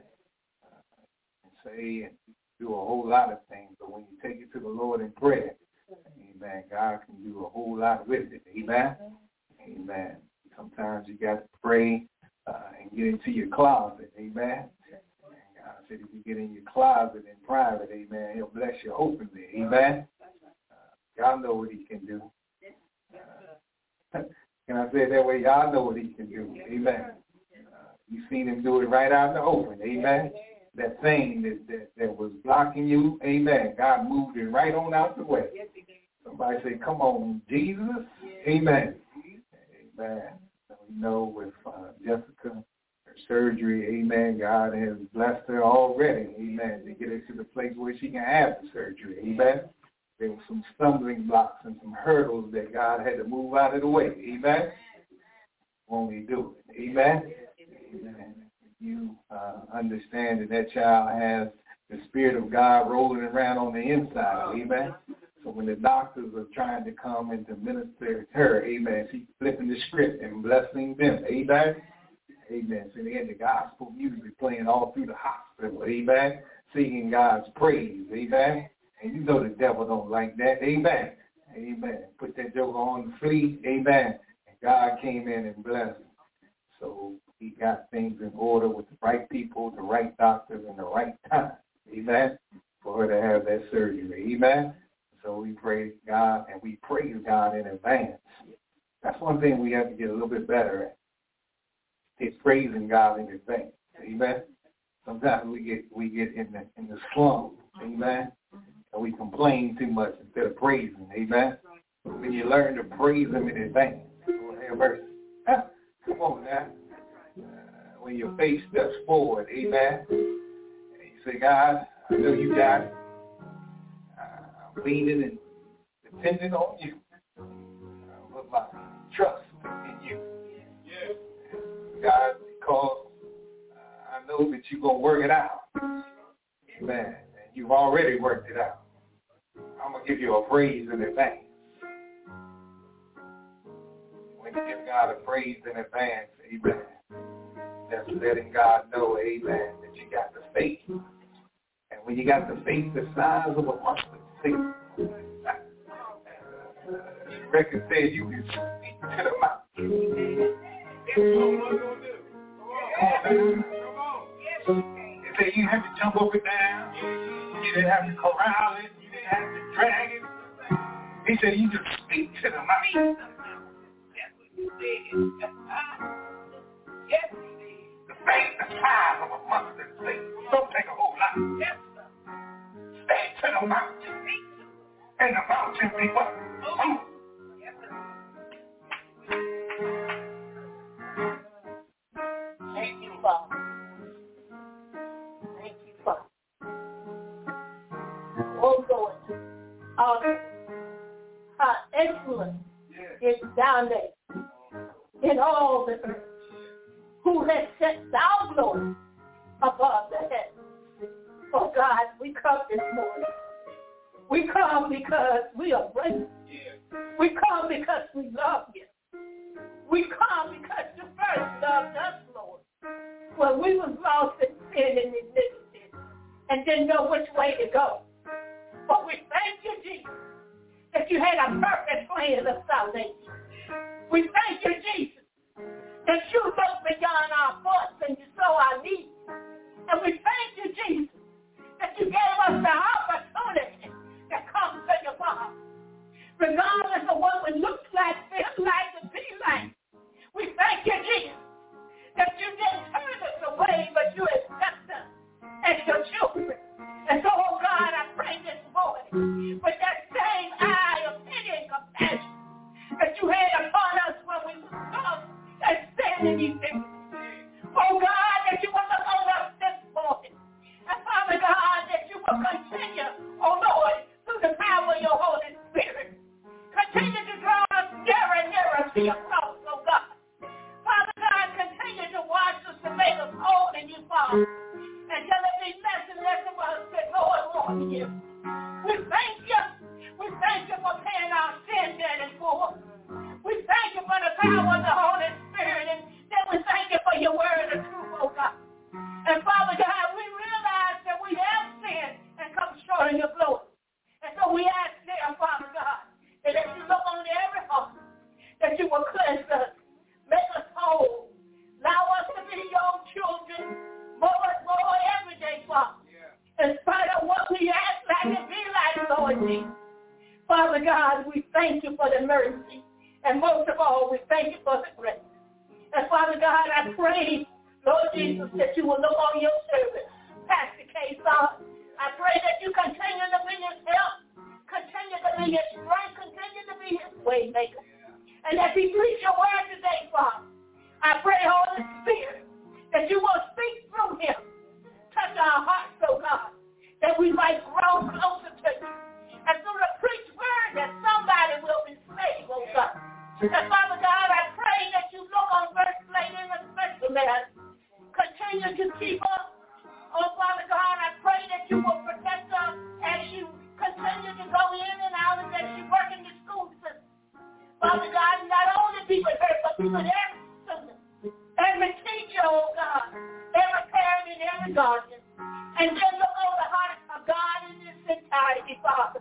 Uh, say and do a whole lot of things, but when you take it to the Lord in prayer, amen, God can do a whole lot with it. Amen. Amen. Sometimes you got to pray uh, and get into your closet. Amen. And God said if you get in your closet in private, amen, he'll bless you openly. Amen. Uh, y'all know what he can do. Uh, Can I say it that way? Y'all know what he can do. Amen. Uh, you've seen him do it right out in the open. Amen. That thing that, that, that was blocking you, amen, God moved it right on out the way. Somebody say, come on, Jesus. Amen. Amen. So we know with uh, Jessica, her surgery, amen, God has blessed her already, amen, to get her to the place where she can have the surgery. Amen. There were some stumbling blocks and some hurdles that God had to move out of the way. Amen. When we do it. Amen. Amen. You uh, understand that that child has the Spirit of God rolling around on the inside. Amen. So when the doctors are trying to come and to minister to her, amen, she's flipping the script and blessing them. Amen. Amen. So they had the gospel music playing all through the hospital. Amen. Singing God's praise. Amen. And you know the devil don't like that. Amen. Amen. Put that joker on the fleet. Amen. And God came in and blessed him. So he got things in order with the right people, the right doctors, and the right time. Amen. For her to have that surgery. Amen. So we praise God, and we praise God in advance. That's one thing we have to get a little bit better at. It's praising God in advance. Amen. Sometimes we get we get in the in the slum. Amen. And we complain too much instead of praising. Amen. When you learn to praise him in advance. Lord have mercy. Come on now. Uh, when your faith steps forward, amen. And you say, God, I know you got it. Uh, I'm leaning and depending on you. I put my trust in you. God, because uh, I know that you're going to work it out. Amen. And you've already worked it out. I'm going to give you a praise in advance. When you give God a praise in advance, amen, that's letting God know, amen, that you got the faith. And when you got the faith the size of a mustard seed, the record says you can speak to the mountain. It said you have to jump up and down. You didn't have to corral it. You didn't have to drag it. He said you just speak to the mountain. That's what you did. Yes, you did. The faith the size of a mustard seed. Don't take a whole lot. Yes, sir. Speak to the mountain. And the mountain be what? Move. Yes, sir. Thank you, Father. Thank you, Father. Oh, Lord. Uh, how excellent is down there in all the earth, who has set thou glory above the heavens. Oh, God, we come this morning. We come because we are grateful. We come because we love you. We come because you first loved us, Lord. When we was lost in sin and iniquity and didn't know which way to go. But we thank you, Jesus, that you had a perfect plan of salvation. We thank you, Jesus, that you look beyond our thoughts and you saw our needs. And we thank you, Jesus, that you gave us the opportunity to come to your Father. Regardless of what it looks like, feel like, and be like, granting you victory. Oh God, that you will look on us this morning. And Father God, that you will continue, oh Lord, through the power of your Holy Spirit. Continue to draw us nearer and nearer to your cross, oh God. Father God, continue to wash us and make us whole in you, Father. And till it be less and less of us that Lord more to you. We thank you. We thank you for paying our sin debt in full. We thank you for the power of the Holy Spirit. And then we thank you for your word of truth, oh God. And Father God, we realize that we have sinned and come short of your glory. And so we ask now, Father God, that as you look on every heart, that you will cleanse us, make us whole, allow us to be your children more and more every day, Father. In spite of what we act like and be like, Lord Jesus. Father God, we thank you for the mercy. And most of all, we thank you for the grace. And Father God, I pray, Lord Jesus, that you will look on your servant, Pastor K. Son. I pray that you continue to be his help, continue to be his strength, continue to be his way maker. And as he preach your word today, Father, I pray, Holy Spirit, that you will speak through him. Touch our hearts, oh God, that we might grow closer to you. And through the preached word that somebody will be saved, oh God. And Father God, I pray that you look on First Lady in a special manner. Continue to keep us. Oh Father God, I pray that you will protect us as you continue to go in and out and as you work in the school system. Father God, not only be with her, but be with every student, every teacher, oh God, every parent and every guardian. And then look on the heart of God in this entirety, Father.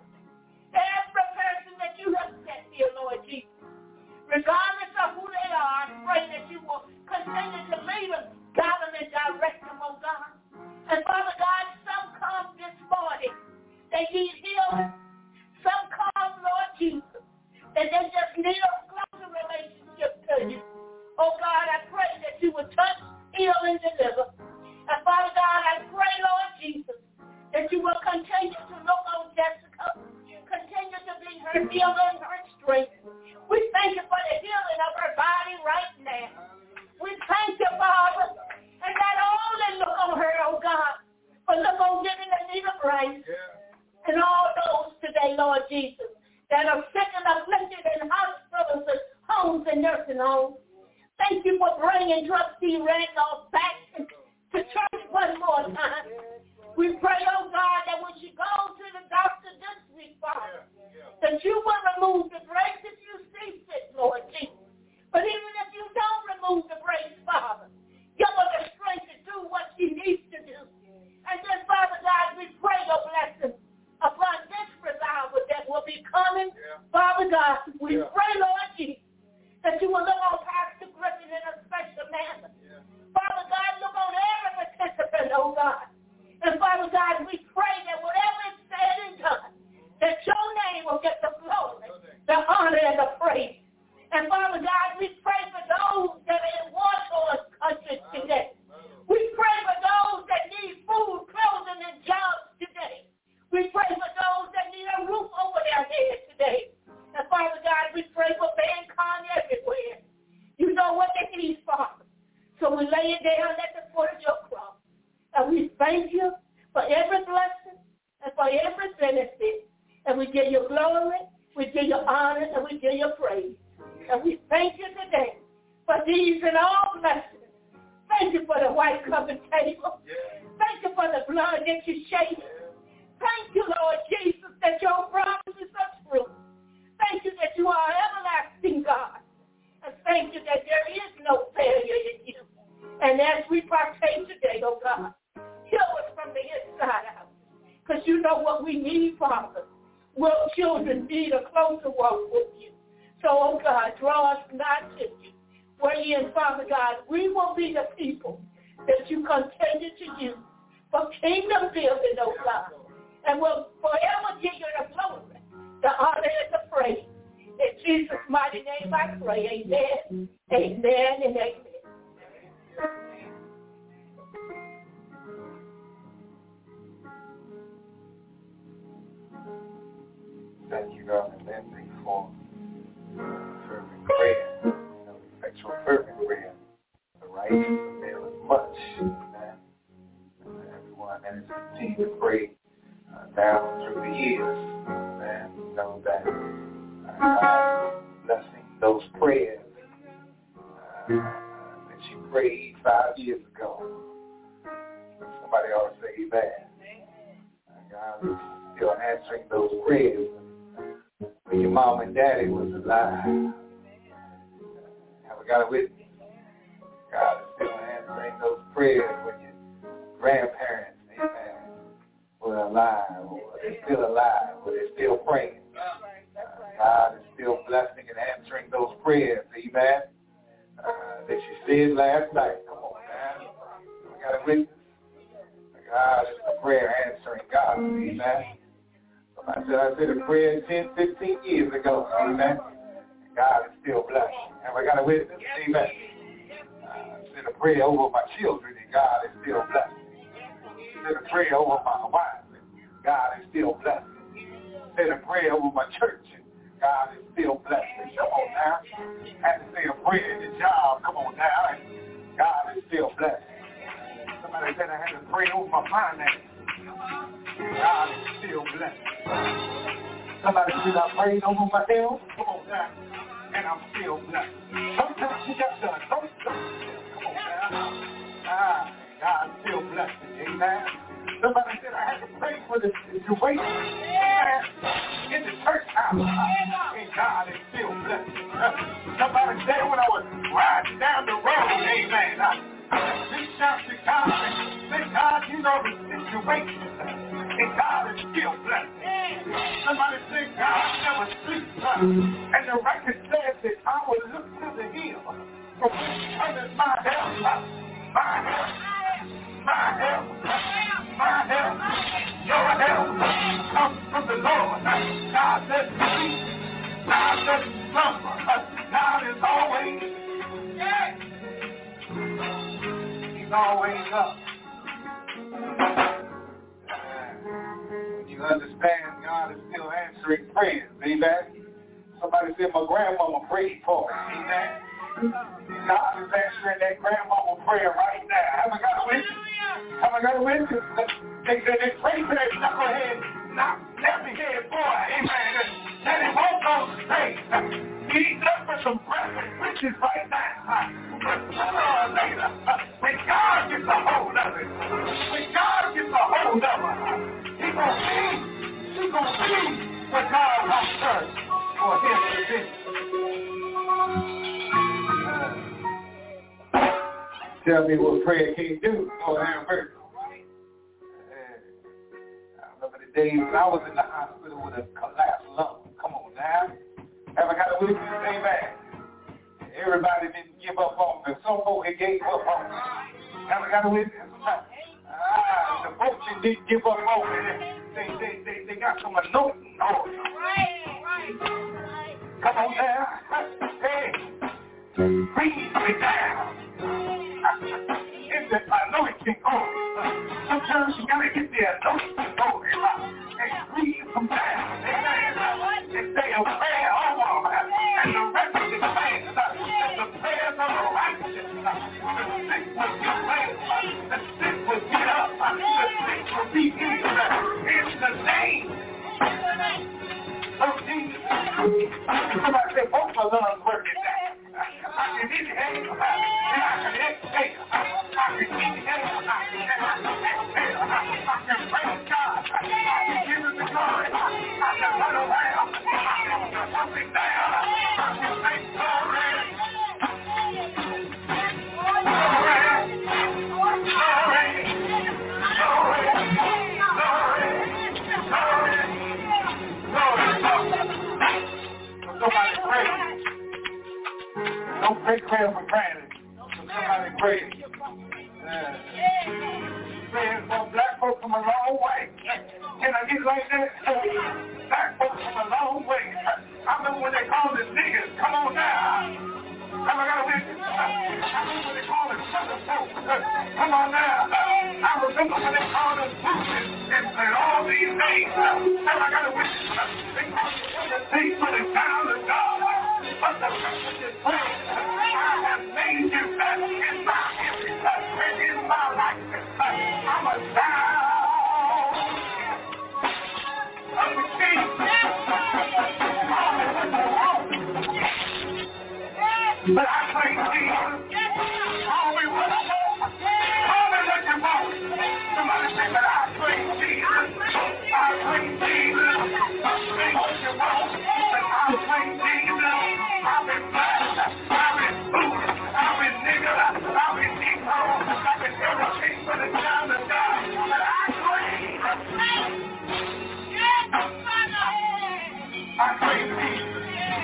Every person that you have sent here, Lord Jesus, regardless of who they are, I pray that you will continue to lead them, guide them, and direct them, oh God. And Father God, some come this morning, they need healing. Some come, Lord Jesus, and they just need a closer relationship to you. Oh God, I pray that you will touch, heal, and deliver. And Father God, I pray, Lord Jesus, that you will continue to look on Jessica, continue to be her healer and her strength. We thank you for the healing of her body right now. We thank you, Father, and not only look on her, oh God, but look on giving Anita Bryce and all those today, Lord Jesus, that are sick and afflicted in hospitals and homes and nursing homes. Thank you for bringing Trustee Randolph back to church one more time. We pray, oh God, that when she goes to the doctor this week, Father, that you will remove the brace if you see fit, Lord Jesus. But even if you don't remove the brace, Father, give her the strength to do what she needs to do. And then, Father God, we pray your blessing upon this revival that will be coming. Yeah. Father God, we yeah. pray, Lord Jesus, that you will look on Pastor Griffin in a special manner. Yeah. Father God, look on every participant, oh God. And Father God, we pray that whatever is said and done, that your name will get the glory, the honor, and the praise. And Father God, we pray for those that are in war-torn countries today. We pray for those that need food, clothing, and jobs today. We pray for those that need a roof over their head today. And Father God, we pray for mankind everywhere. You know what they need, Father. So we lay it down at the foot of your cross. And we thank you for every blessing and for every benefit. And we give you glory, we give you honor, and we give you praise. And we thank you today for these and all blessings. Thank you for the white covered table. Thank you for the blood that you shed. Thank you, Lord Jesus, that your promises are true. Thank you that you are everlasting God. And thank you that there is no failure in you. And as we partake today, oh God, heal us from the inside out. Because you know what we need, Father. Well, children need a closer walk with you. So, oh God, draw us not to you. Wherein, Father God, we will be the people that you continue to use for kingdom building, oh God. And we'll forever give you the glory, the honor, and the praise. In Jesus' mighty name I pray. Amen, amen, and amen. Thank you, God, and then thank you for fervent prayer, you know, effectual fervent prayer through the years, man, you know that uh, blessing those prayers uh, that you prayed five years ago. Somebody ought to say amen. God is still answering those prayers when your mom and daddy was alive. Have I got a witness? God is still answering those prayers when your grandparents, amen, were alive, or they're still alive, or they're still praying. God is still blessing and answering those prayers, amen, uh, that you said last night. Come on, man. We got a witness. God is a prayer answering God, amen. I said I said a prayer ten, fifteen years ago, amen. God is still blessing. Have I got a witness? Amen. I said a prayer over my children, and God is still blessing. I said a prayer over my wife, and God is still blessing. I said a prayer over my church, and God is still blessing. Come on now. I had to say a prayer at the job. Come on now. And God is still blessing. Somebody said I had to pray over my finances. God is still blessing. Somebody said I prayed over my health. Come on now. And I'm still blessed. Sometimes you got to don't, don't. Come on now. Ah, God is still blessing. Amen. Somebody said I had to pray for the situation. Amen. In the church house. And God is still blessing. Somebody said when I was riding down the road, amen, I reached out to God and said, God, you know the situation. And God is still blessing. Somebody said God never sleeps. And the record says that I will look to the hill from which cometh my help. My help. My help. My help. Your help comes from the Lord. God doesn't sleep. God doesn't slumber. God is always, yeah. He's always up. You understand God is still answering prayers, amen. Somebody said my grandmama prayed for me, amen. God is answering that grandmama prayer right now. Have I got a witness? Have I got a witness? They said they prayed for that knucklehead, not nappy head boy, amen. That he won't go straight. He's up for some breakfast riches right now. But sooner or later, when God gets a hold of it, when God gets a hold of it, He gonna see, she gonna see what God has done for him to do. Tell me what prayer can do. Lord have mercy. I remember the days when I was in the hospital with a collapsed lung. Come on now. Have I got a witness? Amen. Everybody didn't give up on me. Some folks gave up on me. Have I got a witness? Ah, the folks that didn't give up on me. They, they, they, they got some anointing on them. Come on now. Hey. Breathe me down. It's the anointing on. Sometimes you gotta get the anointing on and breathe them down. And say a prayer over. And the rest of the prayers. And the prayers of the righteous. The sick will get raised. The sick will get up. The sick will be healed. In the name of Jesus. Somebody say, both my lungs working now. I can inhale, and I can exhale. I can inhale, and I can exhale. I can praise God. I can give him the glory. I can run around. I can put something down. I can say glory. Somebody pray. Don't take prayer for granted. Somebody pray. Uh, praying for black folks from a long way. Can I get like that? Black folks from a long way. I remember when they called us niggas. Come on now. Have I got a witness? I remember when they called us southern folks. Come on now. I remember when they called us Bruces and, and all these names. Have I got a witness? They called us the things for the child of God. But the rest of this praise, I have made you that in my image and in my likeness. I'm a child. But I claim Jesus. Call me what I want. Call me what you want. Somebody say, but I claim Jesus. I claim Jesus. Say what you want. But I claim Jesus. I've been blessed. I've been food. I've been nigger. I've been negro. I've been everything for the child of God. But I claim. I claim Jesus.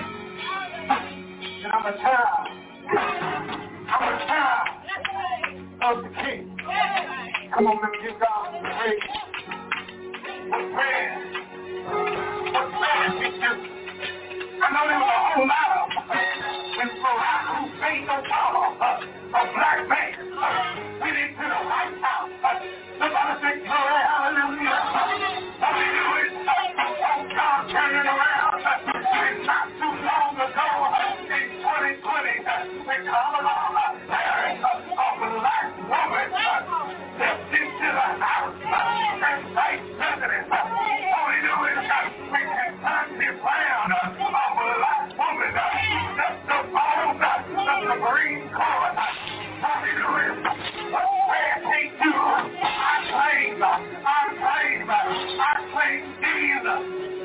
And I'm a child. I'm a child of the King. Come on, let me give God some praise. What prayer? What prayer we do? I know there was a whole lot of them. And so I who paid no power, a black man. We didn't to the White House. Somebody say, glory, hallelujah. What we do is, oh God, turn it around. And not too long ago, in twenty twenty, we come along, there is a black woman stepped into the house and vice president. All we do is, we can turn it around. A black woman stepped the phone of the Marine Corps. All we do is, what prayer can't do, I claim, I claim, I claim Jesus.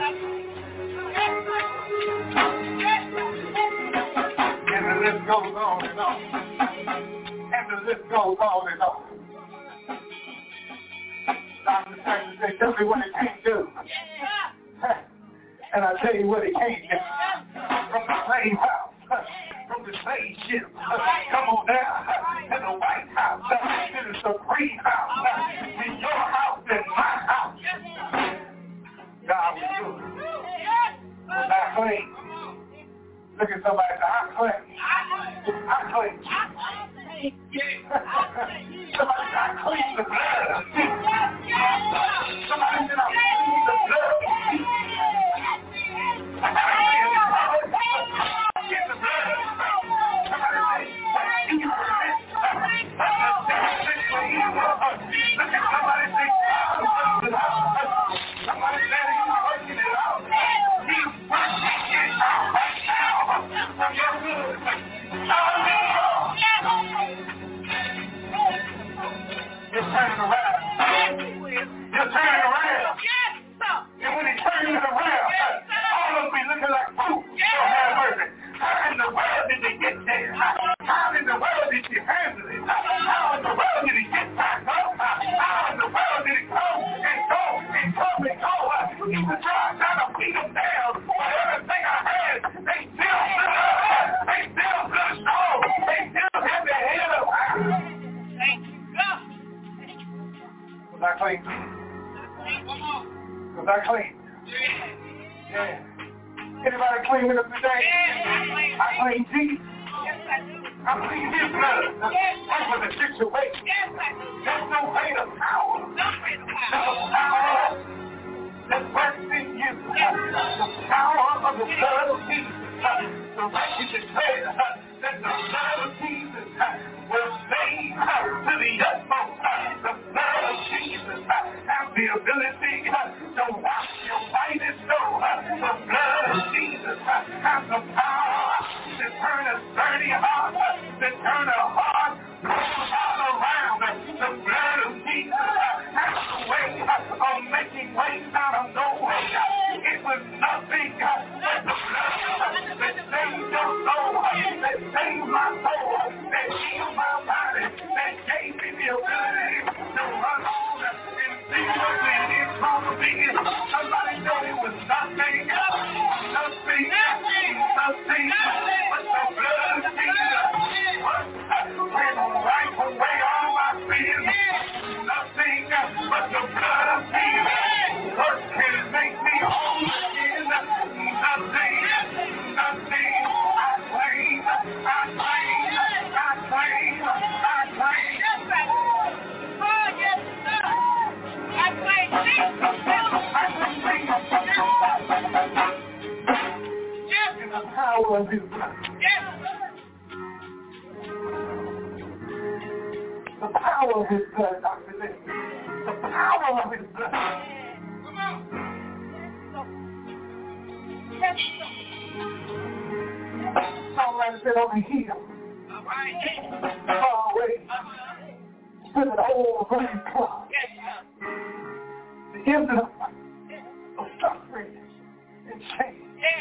And the list goes on and on. And the list goes on and on. Doctor Saxon said, tell me what it can't do. And I tell you what it can't do. From the slave house, from the slave ship, come on down to the White House, to the Supreme House, to your house and my house. God was good. But I claim. Look at somebody and say, I claim. I claim. Somebody said, I claim the blood of Jesus. Somebody said, I claim the blood of Jesus. Somebody said, get the blood. Somebody said, you repent. Look at somebody say, somebody said, he's working it out. He's working it out right now. You're good. You're turning around. You're turning around. And when he turns it around, all of us be looking like food. Don't have mercy. How in the world did they get there? How in the world did you handle it? How in the world did he get back up? How in the world did he go and go and go and go? He was trying to beat them down. But everything I had, they still stood. They still stood strong. They still had their head up high. Thank you. Was I clean? Was I clean? Yeah. Anybody clean with us today? I clean Jesus. I clean his blood. That's for the situation. There's no greater power. There's a power that works in you. The power of the blood of Jesus. The righteous declare that the blood of Jesus will save to the utmost. The blood of Jesus has the ability to wash your whitest soul. The blood of Jesus has the power to turn a dirty heart, to turn a heart all around. The blood of Jesus has the way of making ways out of no way. It was nothing but the blood that saved your soul, that saved my soul, that healed my body, that gave me the ability to run on and see what it is going to be. Somebody know it was nothing, nothing, nothing but the blood of Jesus. When right away all my sins, nothing but the blood of Jesus. What can make me whole again? Nothing, nothing. I claim, I claim, I claim, I claim. Oh, yes, sir. I claim Jesus. In the power of his blood. Yes, sir. The power of his blood, Doctor Lee. The power of his blood. Come on. Yes, sir. Songwriter said on the hill. Far away. With an old running clock. The end of, of suffering and shame.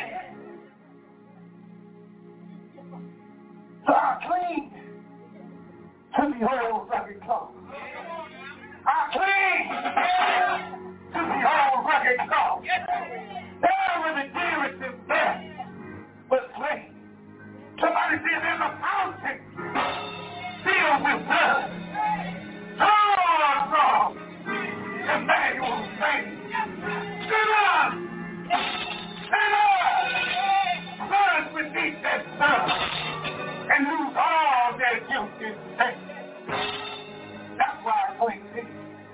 So I cling to the old rugged cross. I cling to the old rugged cross. There where the dearest of death was slain. Somebody said there's a fountain filled with blood. Oh, God. Emmanuel's name. Sinners! Sinners! Burn beneath that sun and lose all their guilt and shame. That's why I cling to you.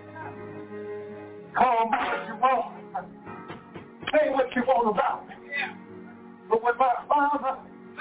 Call me what you want. Say what you want about me. But when my father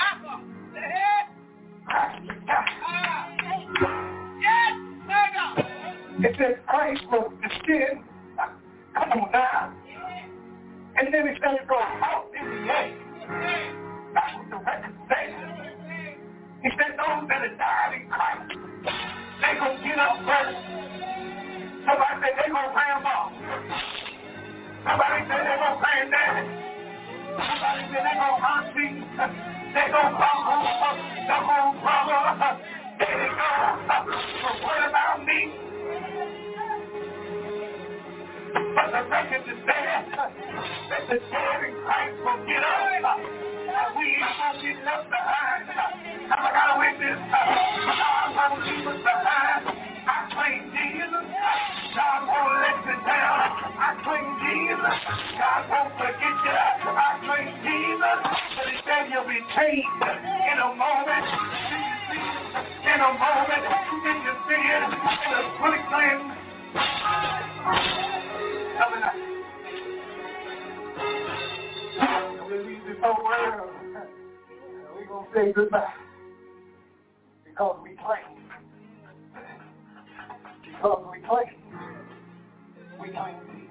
it says Christ was the skin. Come on now. And then it says go out in the air. That's what the record says. He said those that have died in Christ, they gonna get up first. Somebody said they gonna ram off. Somebody said they gonna ram down. Somebody said they gonna hunt me. They gonna come home. They gonna brother. They go. But what about me? But the record is there that the dead in Christ will get up. We ain't gonna get left behind. I got a witness. God won't leave us behind. I claim Jesus. God won't let you down. I claim Jesus. God won't forget you. I claim Jesus. But he said you'll be changed in a moment. In a moment. Did you see it? In a quick glance. Coming up. We leave this whole world. We're going to say goodbye. Because we claim. Because we claim. We claim Jesus.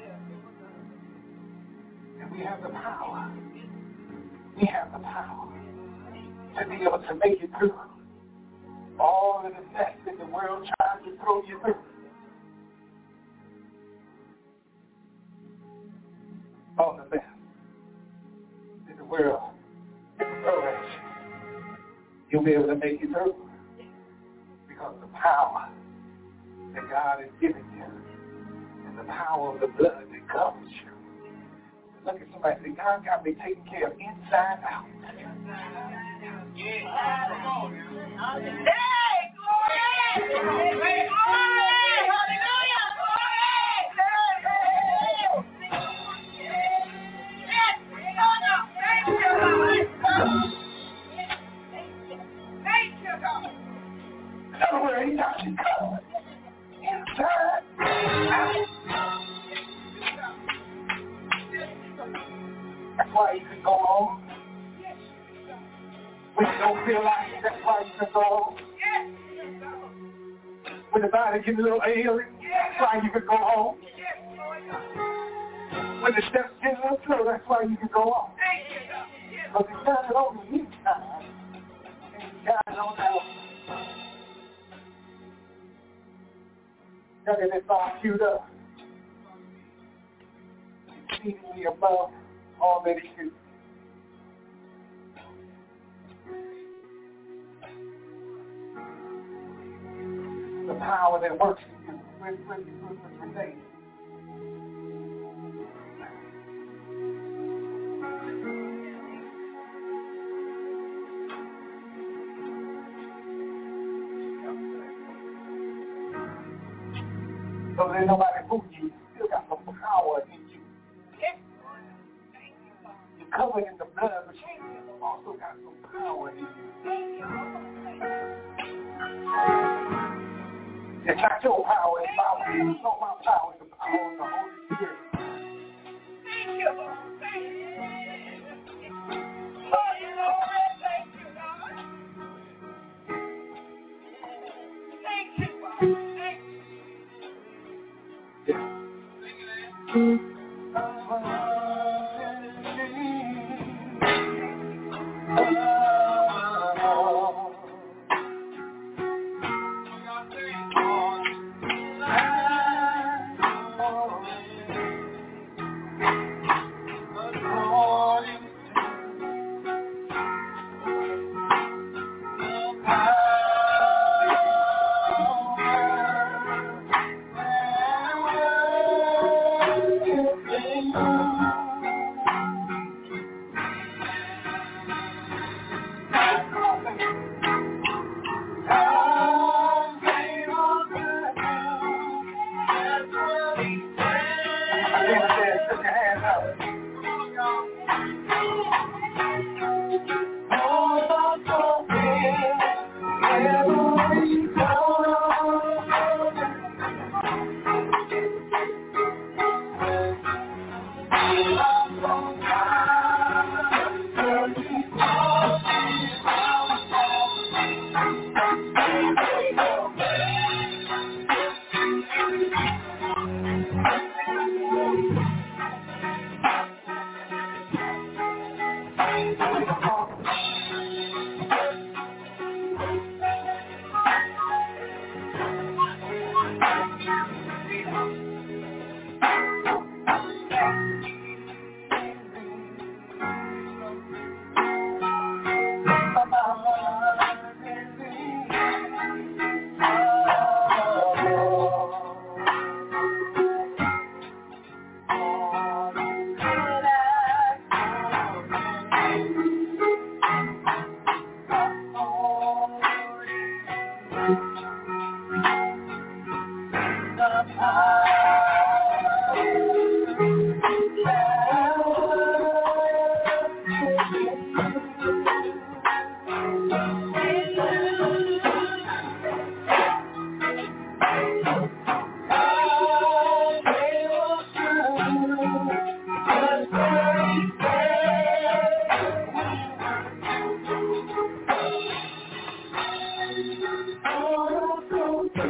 And we have the power. We have the power to be able to make it through all of the mess that the world tries to throw you through. All the mess that the world throws at you. You'll be able to make it through because the power that God has given you and the power of the blood that covers you. Look at somebody and say, God got me taken care of inside out. Hey, glory! Glory! Hallelujah! Thank you, God. In other words, he got you covered inside out. That's why you can go on. When you don't feel like it, that's why you can go on. When the body gets a little ailing, that's why you can go home. When the steps get a little slow, that's why you can go on. But he got it on the inside, and he got it on the outside. Got it all queued up. Exceedingly above all that he can. The power that works in you. Where's the name? So there's nobody who you still got some power in you. You're covered in the blood, but you also got some power in you. It's not your power, it's my power. It's not my power, it's the power of the Holy Spirit. Thank you, Lord. Thank you. Lord, you know what? Thank you, God. Thank you, Father. Thank you. Yeah.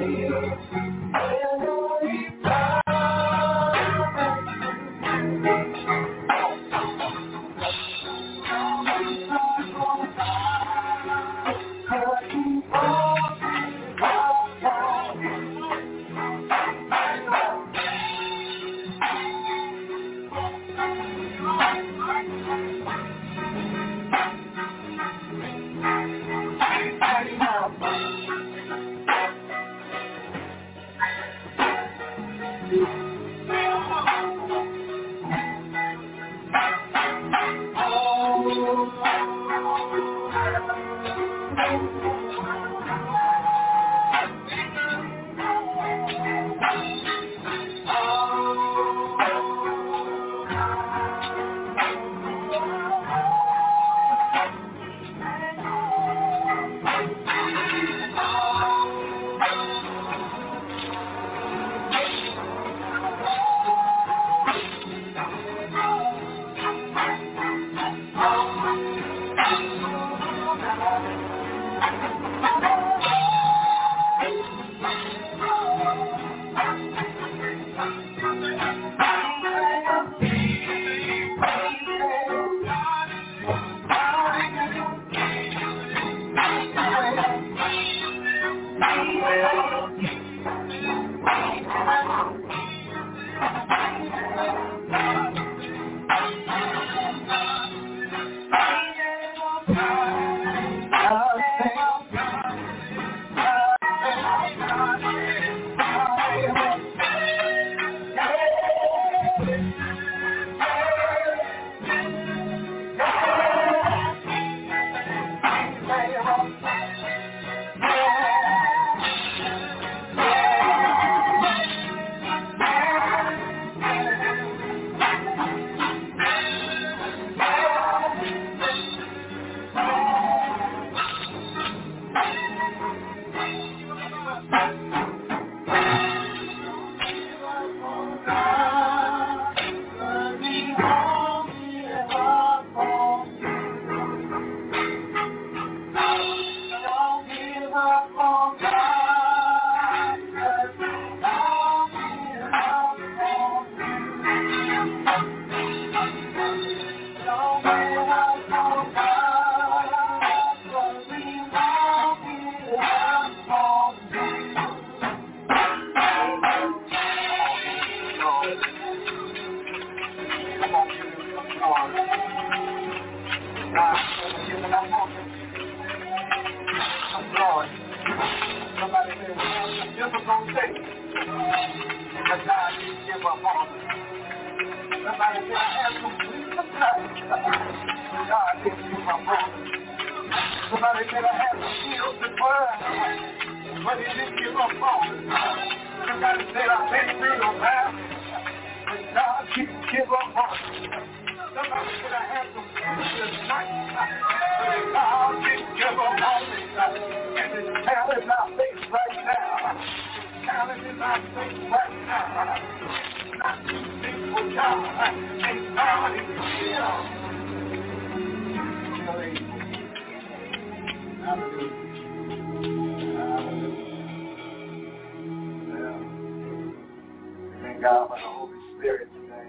God for the Holy Spirit today.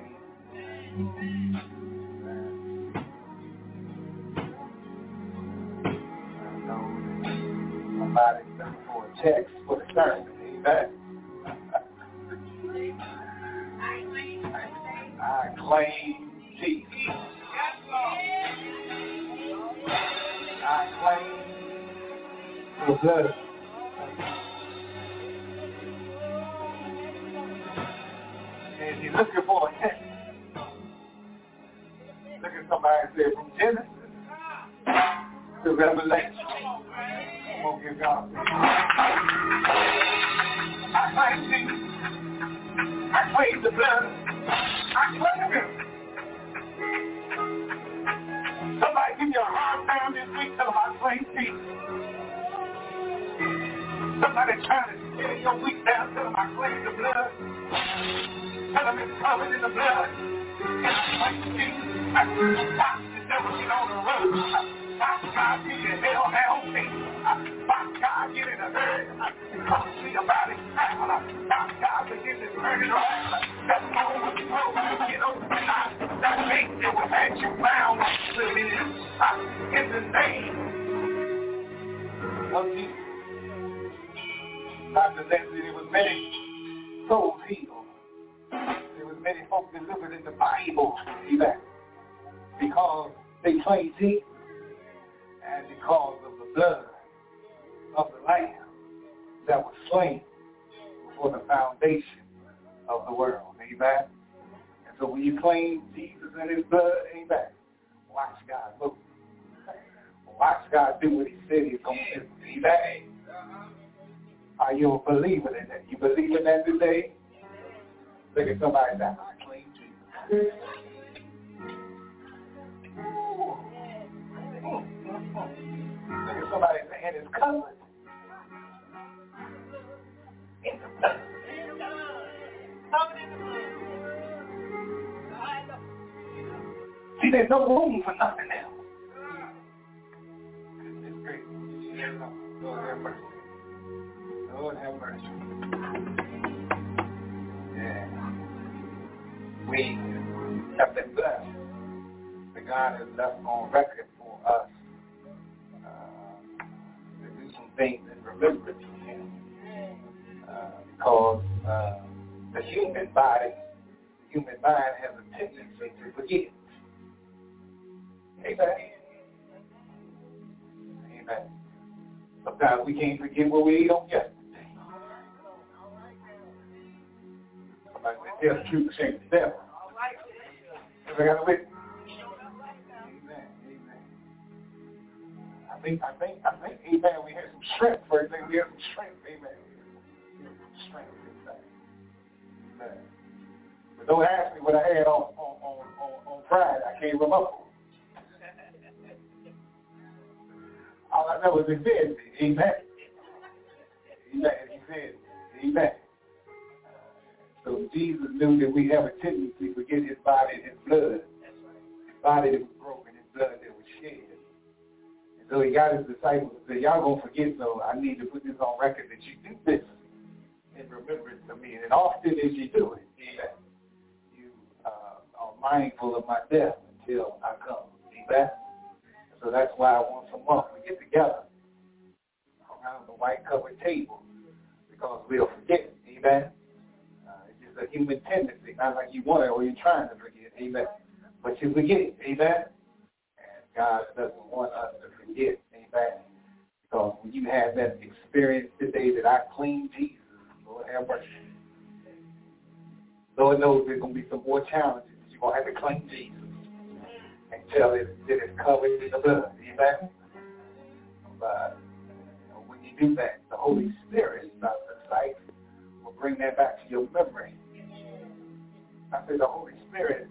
I know somebody's looking for a text for the sermon. Amen. I claim Jesus. I claim the blood. And you're looking for a text. Look at somebody and say, from Genesis to Revelation. Come on, give God. I claim Jesus. I claim the blood. I claim him. Somebody give me a hard time this week. Tell them I claim Jesus. Somebody trying to tear your week down. Tell them I claim the blood. Tell them it's covered in the blood. And I claim Jesus. Stop the devil, get on the road. Stop God, get your hell down. Stop God, get in a hurry. Talk to me about it. God begin to turn it around. That's overflow. You know, that faith that was at you bound in the name of Jesus. Doctor said there was many souls healed. There was many folks delivered in the Bible, even because they claimed Jesus and because of the blood of the Lamb that was slain for the foundation of the world. Amen. And so when you claim Jesus and his blood, amen, watch God move. Watch God do what he said he's going to do. Amen. Are you a believer in that? You believe in that today? Look at somebody that I claim Jesus. Look at somebody saying it's covered in the blood. See, there's no room for nothing else. It's great. Lord have mercy. Lord have mercy. Yeah. We have been blessed. That God has left on record for us uh, to do some things in remembrance of him. Uh, because uh, the human body, the human mind has a tendency to forget. Amen. Amen. Sometimes we can't forget what we ate on yesterday. Somebody said, tell the truth, shame the devil. Everybody got a witness? Amen. Amen. I think, I think, I think, amen, we had some strength first thing. We had some strength, amen. Some strength, amen. Amen. But don't ask me what I had on, on, on, on, on Friday. I can't remember. All I know is he said, amen. Amen. He said, amen. So Jesus knew that we have a tendency to forget his body and his blood. His body that was broken, his blood that was shed. And so he got his disciples and said, y'all going to forget, so I need to put this on record that you do this in remembrance of me. And often as you do it, amen, you uh, are mindful of my death until I come. Amen. So that's why once a month we get together around the white covered table because we'll forget, amen. Uh, it's just a human tendency, not like you want it or you're trying to forget, amen. But you forget, amen. And God doesn't want us to forget, amen. Because when you have that experience today that I claim Jesus, Lord have mercy. Lord knows there's going to be some more challenges. You're going to have to claim Jesus. Until it, it is covered in the blood. Amen? But you know, when you do that, the Holy Spirit, not the sight, will bring that back to your memory. I say the Holy Spirit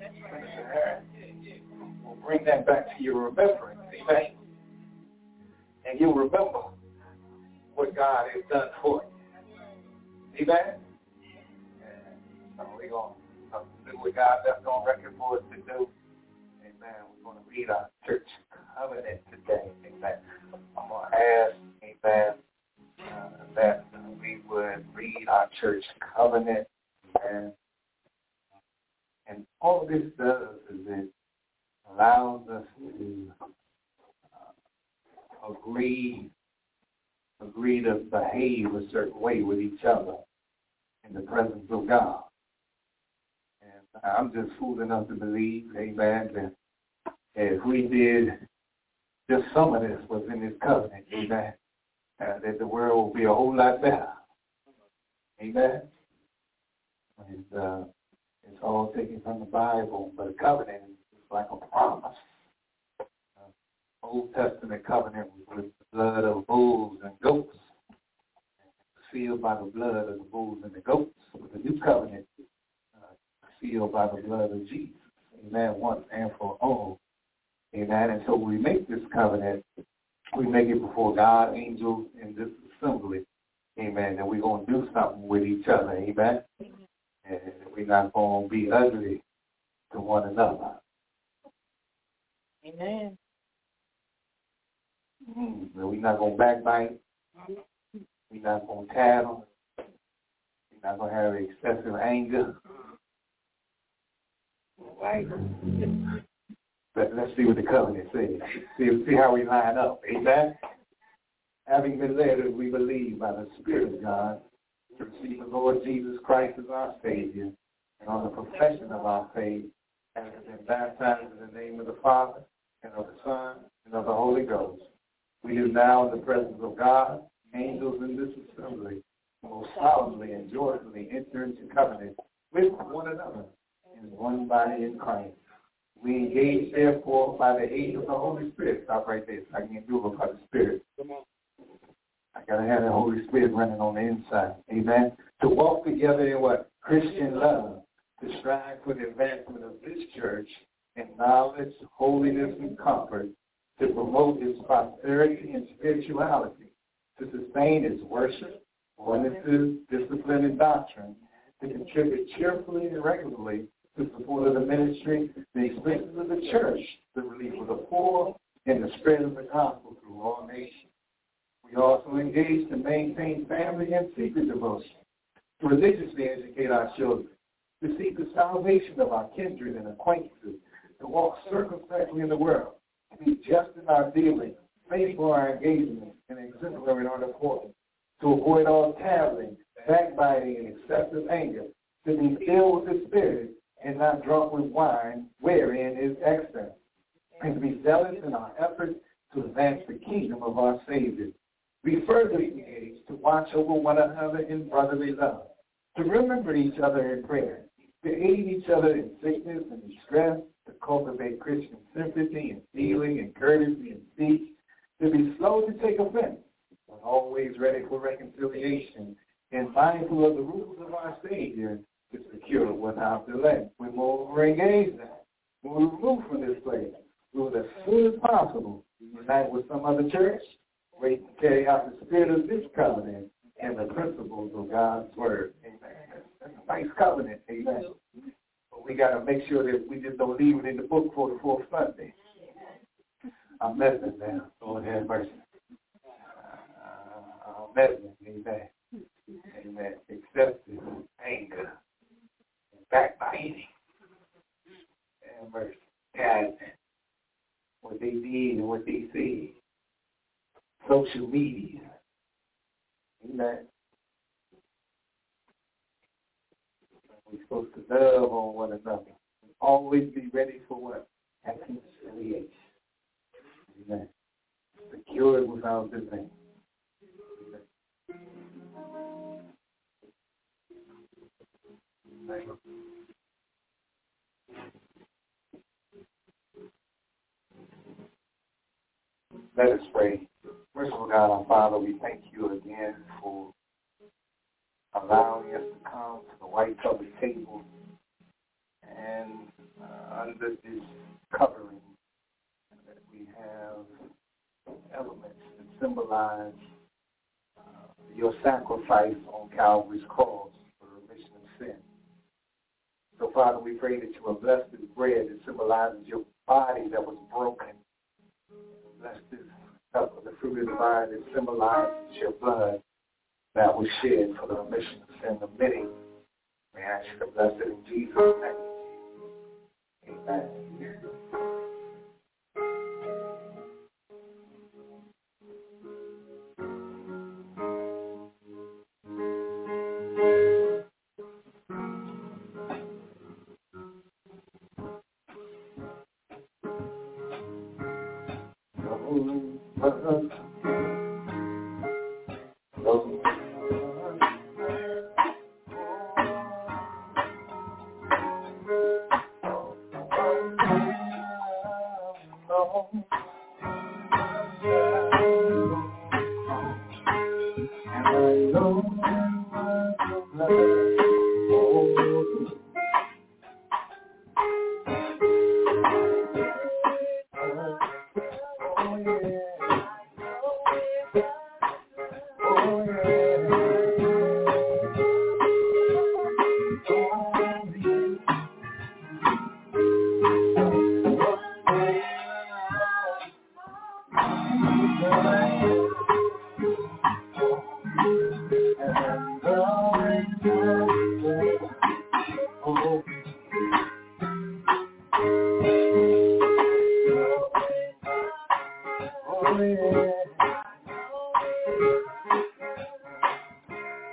will bring that back to your remembrance. Amen? And you'll remember what God has done for you. Amen? And so we're going to do what God left on record for us to do. Amen. We're going to read our church covenant today. Amen. I'm going to ask, amen, uh, that we would read our church covenant. And, and all this does is it allows us to uh, agree, agree to behave a certain way with each other in the presence of God. And I'm just fool enough to believe, amen, that if we did just some of this was in this covenant, amen, uh, that the world will be a whole lot better. Amen. And uh, it's all taken from the Bible, but a covenant is like a promise. Uh, Old Testament covenant was with the blood of bulls and goats, sealed by the blood of the bulls and the goats. With the new covenant, uh, sealed by the blood of Jesus. Amen. Once and for all. Amen. And so we make this covenant, we make it before God, angels, in this assembly. Amen. And we're going to do something with each other. Amen. And we're not going to be ugly to one another. Amen. Mm-hmm. We're not going to backbite. We're not going to tattle. We're We're not going to have excessive anger. Right. But let's see what the covenant says. See, see how we line up. Amen. Having been led, as we believe by the Spirit of God, to receive the Lord Jesus Christ as our Savior, and on the profession of our faith, and have been baptized in the name of the Father, and of the Son, and of the Holy Ghost. We do now, in the presence of God, angels in this assembly, most solemnly and joyfully enter into covenant with one another in one body in Christ. We engage, therefore, by the aid of the Holy Spirit. Stop right there. I can't do it by the Spirit. Come on. I got to have the Holy Spirit running on the inside. Amen. To walk together in what? Christian love. To strive for the advancement of this church in knowledge, holiness, and comfort. To promote its prosperity and spirituality. To sustain its worship, ordinances, discipline, and doctrine. To contribute cheerfully and regularly to support of the ministry, the expenses of the church, the relief of the poor, and the spread of the gospel through all nations. We also engage to maintain family and secret devotion, to religiously educate our children, to seek the salvation of our kindred and acquaintances, to walk circumspectly in the world, to be just in our dealings, faithful in our engagements, and exemplary in our deportment, to avoid all tattling, backbiting, and excessive anger, to be filled with the Spirit, and not drunk with wine, wherein is excess, and to be zealous in our efforts to advance the kingdom of our Savior. We further engage to watch over one another in brotherly love, to remember each other in prayer, to aid each other in sickness and distress, to cultivate Christian sympathy and feeling and courtesy and speech, to be slow to take offense, but always ready for reconciliation, and mindful of the rules of our Savior, to secure without delay. We moreover engage that. When we move from this place, we will as soon as possible unite with some other church, wait to carry out the spirit of this covenant and the principles of God's word. Amen. That's a nice covenant. Amen. But we got to make sure that we just don't leave it in the book for the fourth Sunday. I'm messing now. Lord have mercy. Uh, I'm messing. Amen. Amen. Excessive anger, backbiting, and mercy, guidance, what they did and what they said, social media, amen. We're supposed to love on one another, always be ready for what? Reconciliation, amen. Secured without delay. Let us pray. Merciful God, our Father, we thank you again for allowing us to come to the white covered table and uh, under this covering that we have elements that symbolize uh, your sacrifice on Calvary's cross for the remission of sin. So, Father, we pray that you will bless this bread that symbolizes your body that was broken. Bless this cup of the fruit of the vine that symbolizes your blood that was shed for the remission of sin of many. We ask you to bless it in Jesus' name. Amen. And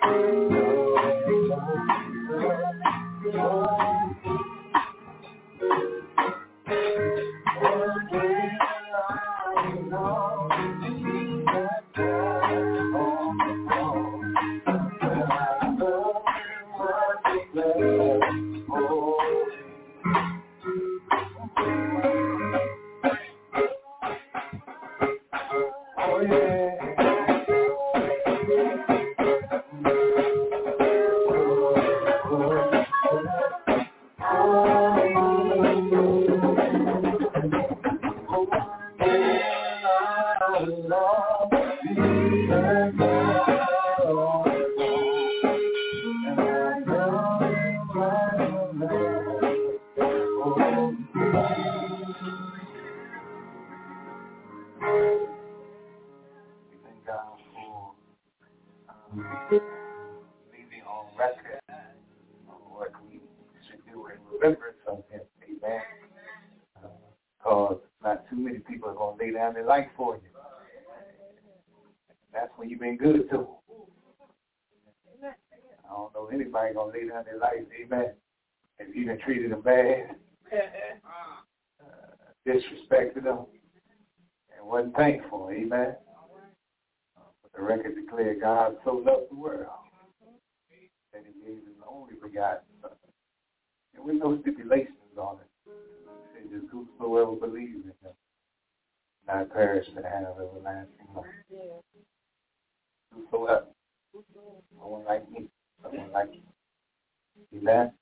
leaving on record what we should do in remembrance of him. Amen. Because uh, not too many people are going to lay down their life for you. That's when you've been good to them. I don't know anybody going to lay down their life, amen, if you done treated them bad, uh, disrespected them, and wasn't thankful, amen. But the record declared God so loved the world that he gave his only begotten Son. And with no stipulations on it. He said, just whosoever believes in him, not perish but have everlasting life. Whosoever. No one like me. Someone like you. Amen.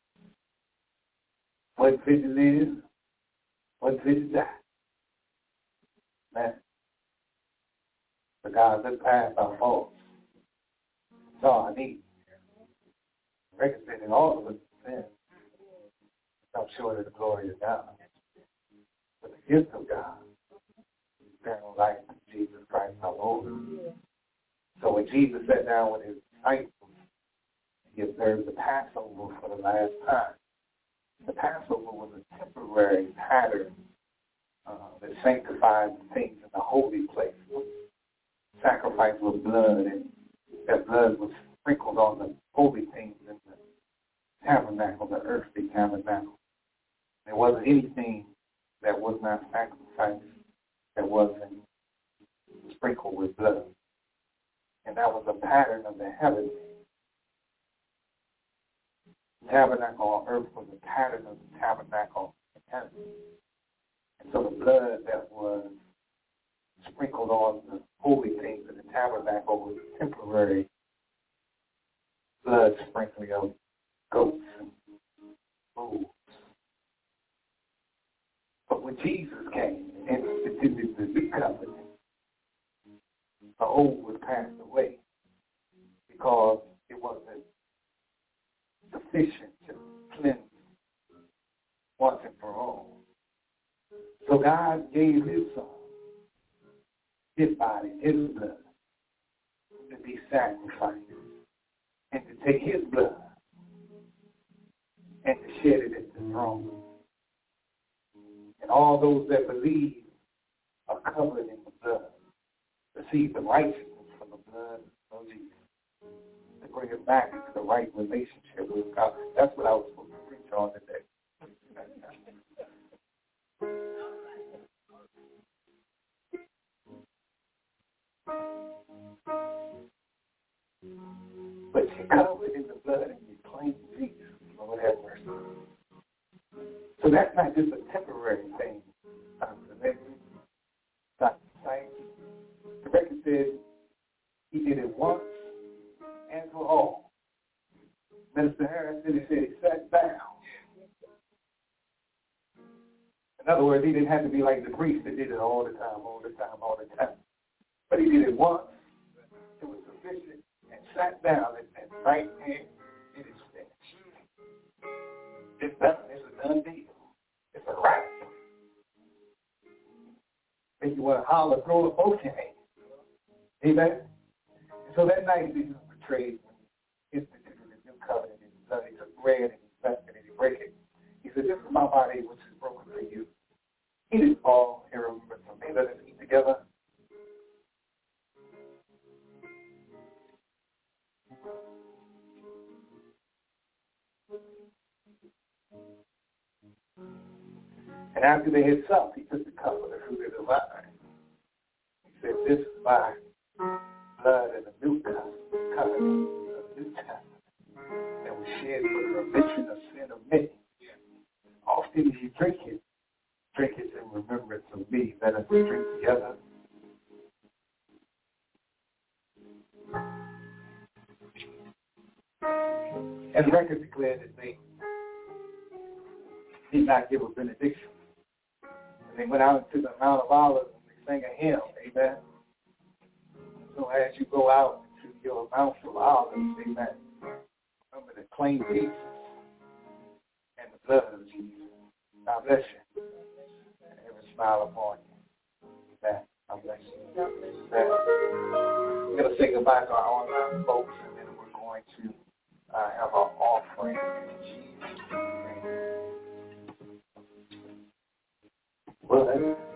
What fit to live? What fit to die? Man. The God that passed our faults. That's all I need. Reconciling all of us sin. I'm sure of the glory of God. But the gift of God is eternal life in Jesus Christ our Lord. So when Jesus sat down with his disciples, he observed the Passover for the last time. The Passover was a temporary pattern uh, that sanctified things in the holy place. Sacrifice with blood, and that blood was sprinkled on the holy things in the tabernacle, the earthly tabernacle. There wasn't anything that was not sacrificed that wasn't sprinkled with blood. And that was a pattern of the heavens. The tabernacle on earth was a pattern of the tabernacle in heaven. And so the blood that was sprinkled on the holy things in the tabernacle was temporary blood sprinkling of goats and bulls. But when Jesus came and instituted the new covenant, the old was passed away because it wasn't sufficient to cleanse once and for all. So God gave his Son, his body, his blood, to be sacrificed and to take his blood and to shed it at the throne. And all those that believe are covered in the blood, receive the righteousness from the blood of Jesus, to bring it back into the right relationship with God. That's what I was supposed to preach on today. But you're covered in the blood and you claim Jesus. Lord have mercy. So that's not just a temporary thing. Doctor Saints, the record says he did it once and for all. Minister Harris said he said he sat down. In other words, he didn't have to be like the priest that did it all the time, all the time, all the time. But he did it once. It was sufficient. And sat down and, and right there, it is finished. It's done. It's a done deal. It's a wrap. If you want to holler, throw up both your hands. Amen? And so that night, Jesus betrayed when he instituted the new covenant in his blood. He took bread and he blessed it and he broke it. He said, this is my body which is broken for you. Eat it all in remembrance of me. Let us eat together. And after they had supped, he took the cup of the fruit of the vine. He said, this is my blood in the new covenant, the New Testament, that was shed for the remission of sin of many. Often as you drink it, drink it in remembrance of me. Let us drink together. And the record declared that they did not give a benediction. And they went out into the Mount of Olives and they sang a hymn, amen. So as you go out to your Mount of Olives, amen, remember to claim Jesus and the blood of Jesus. God bless you. And every smile upon you. Amen. God bless you. Amen. We're going to say goodbye to our online folks, and then we're going to uh, have our offering in Jesus' name. Well,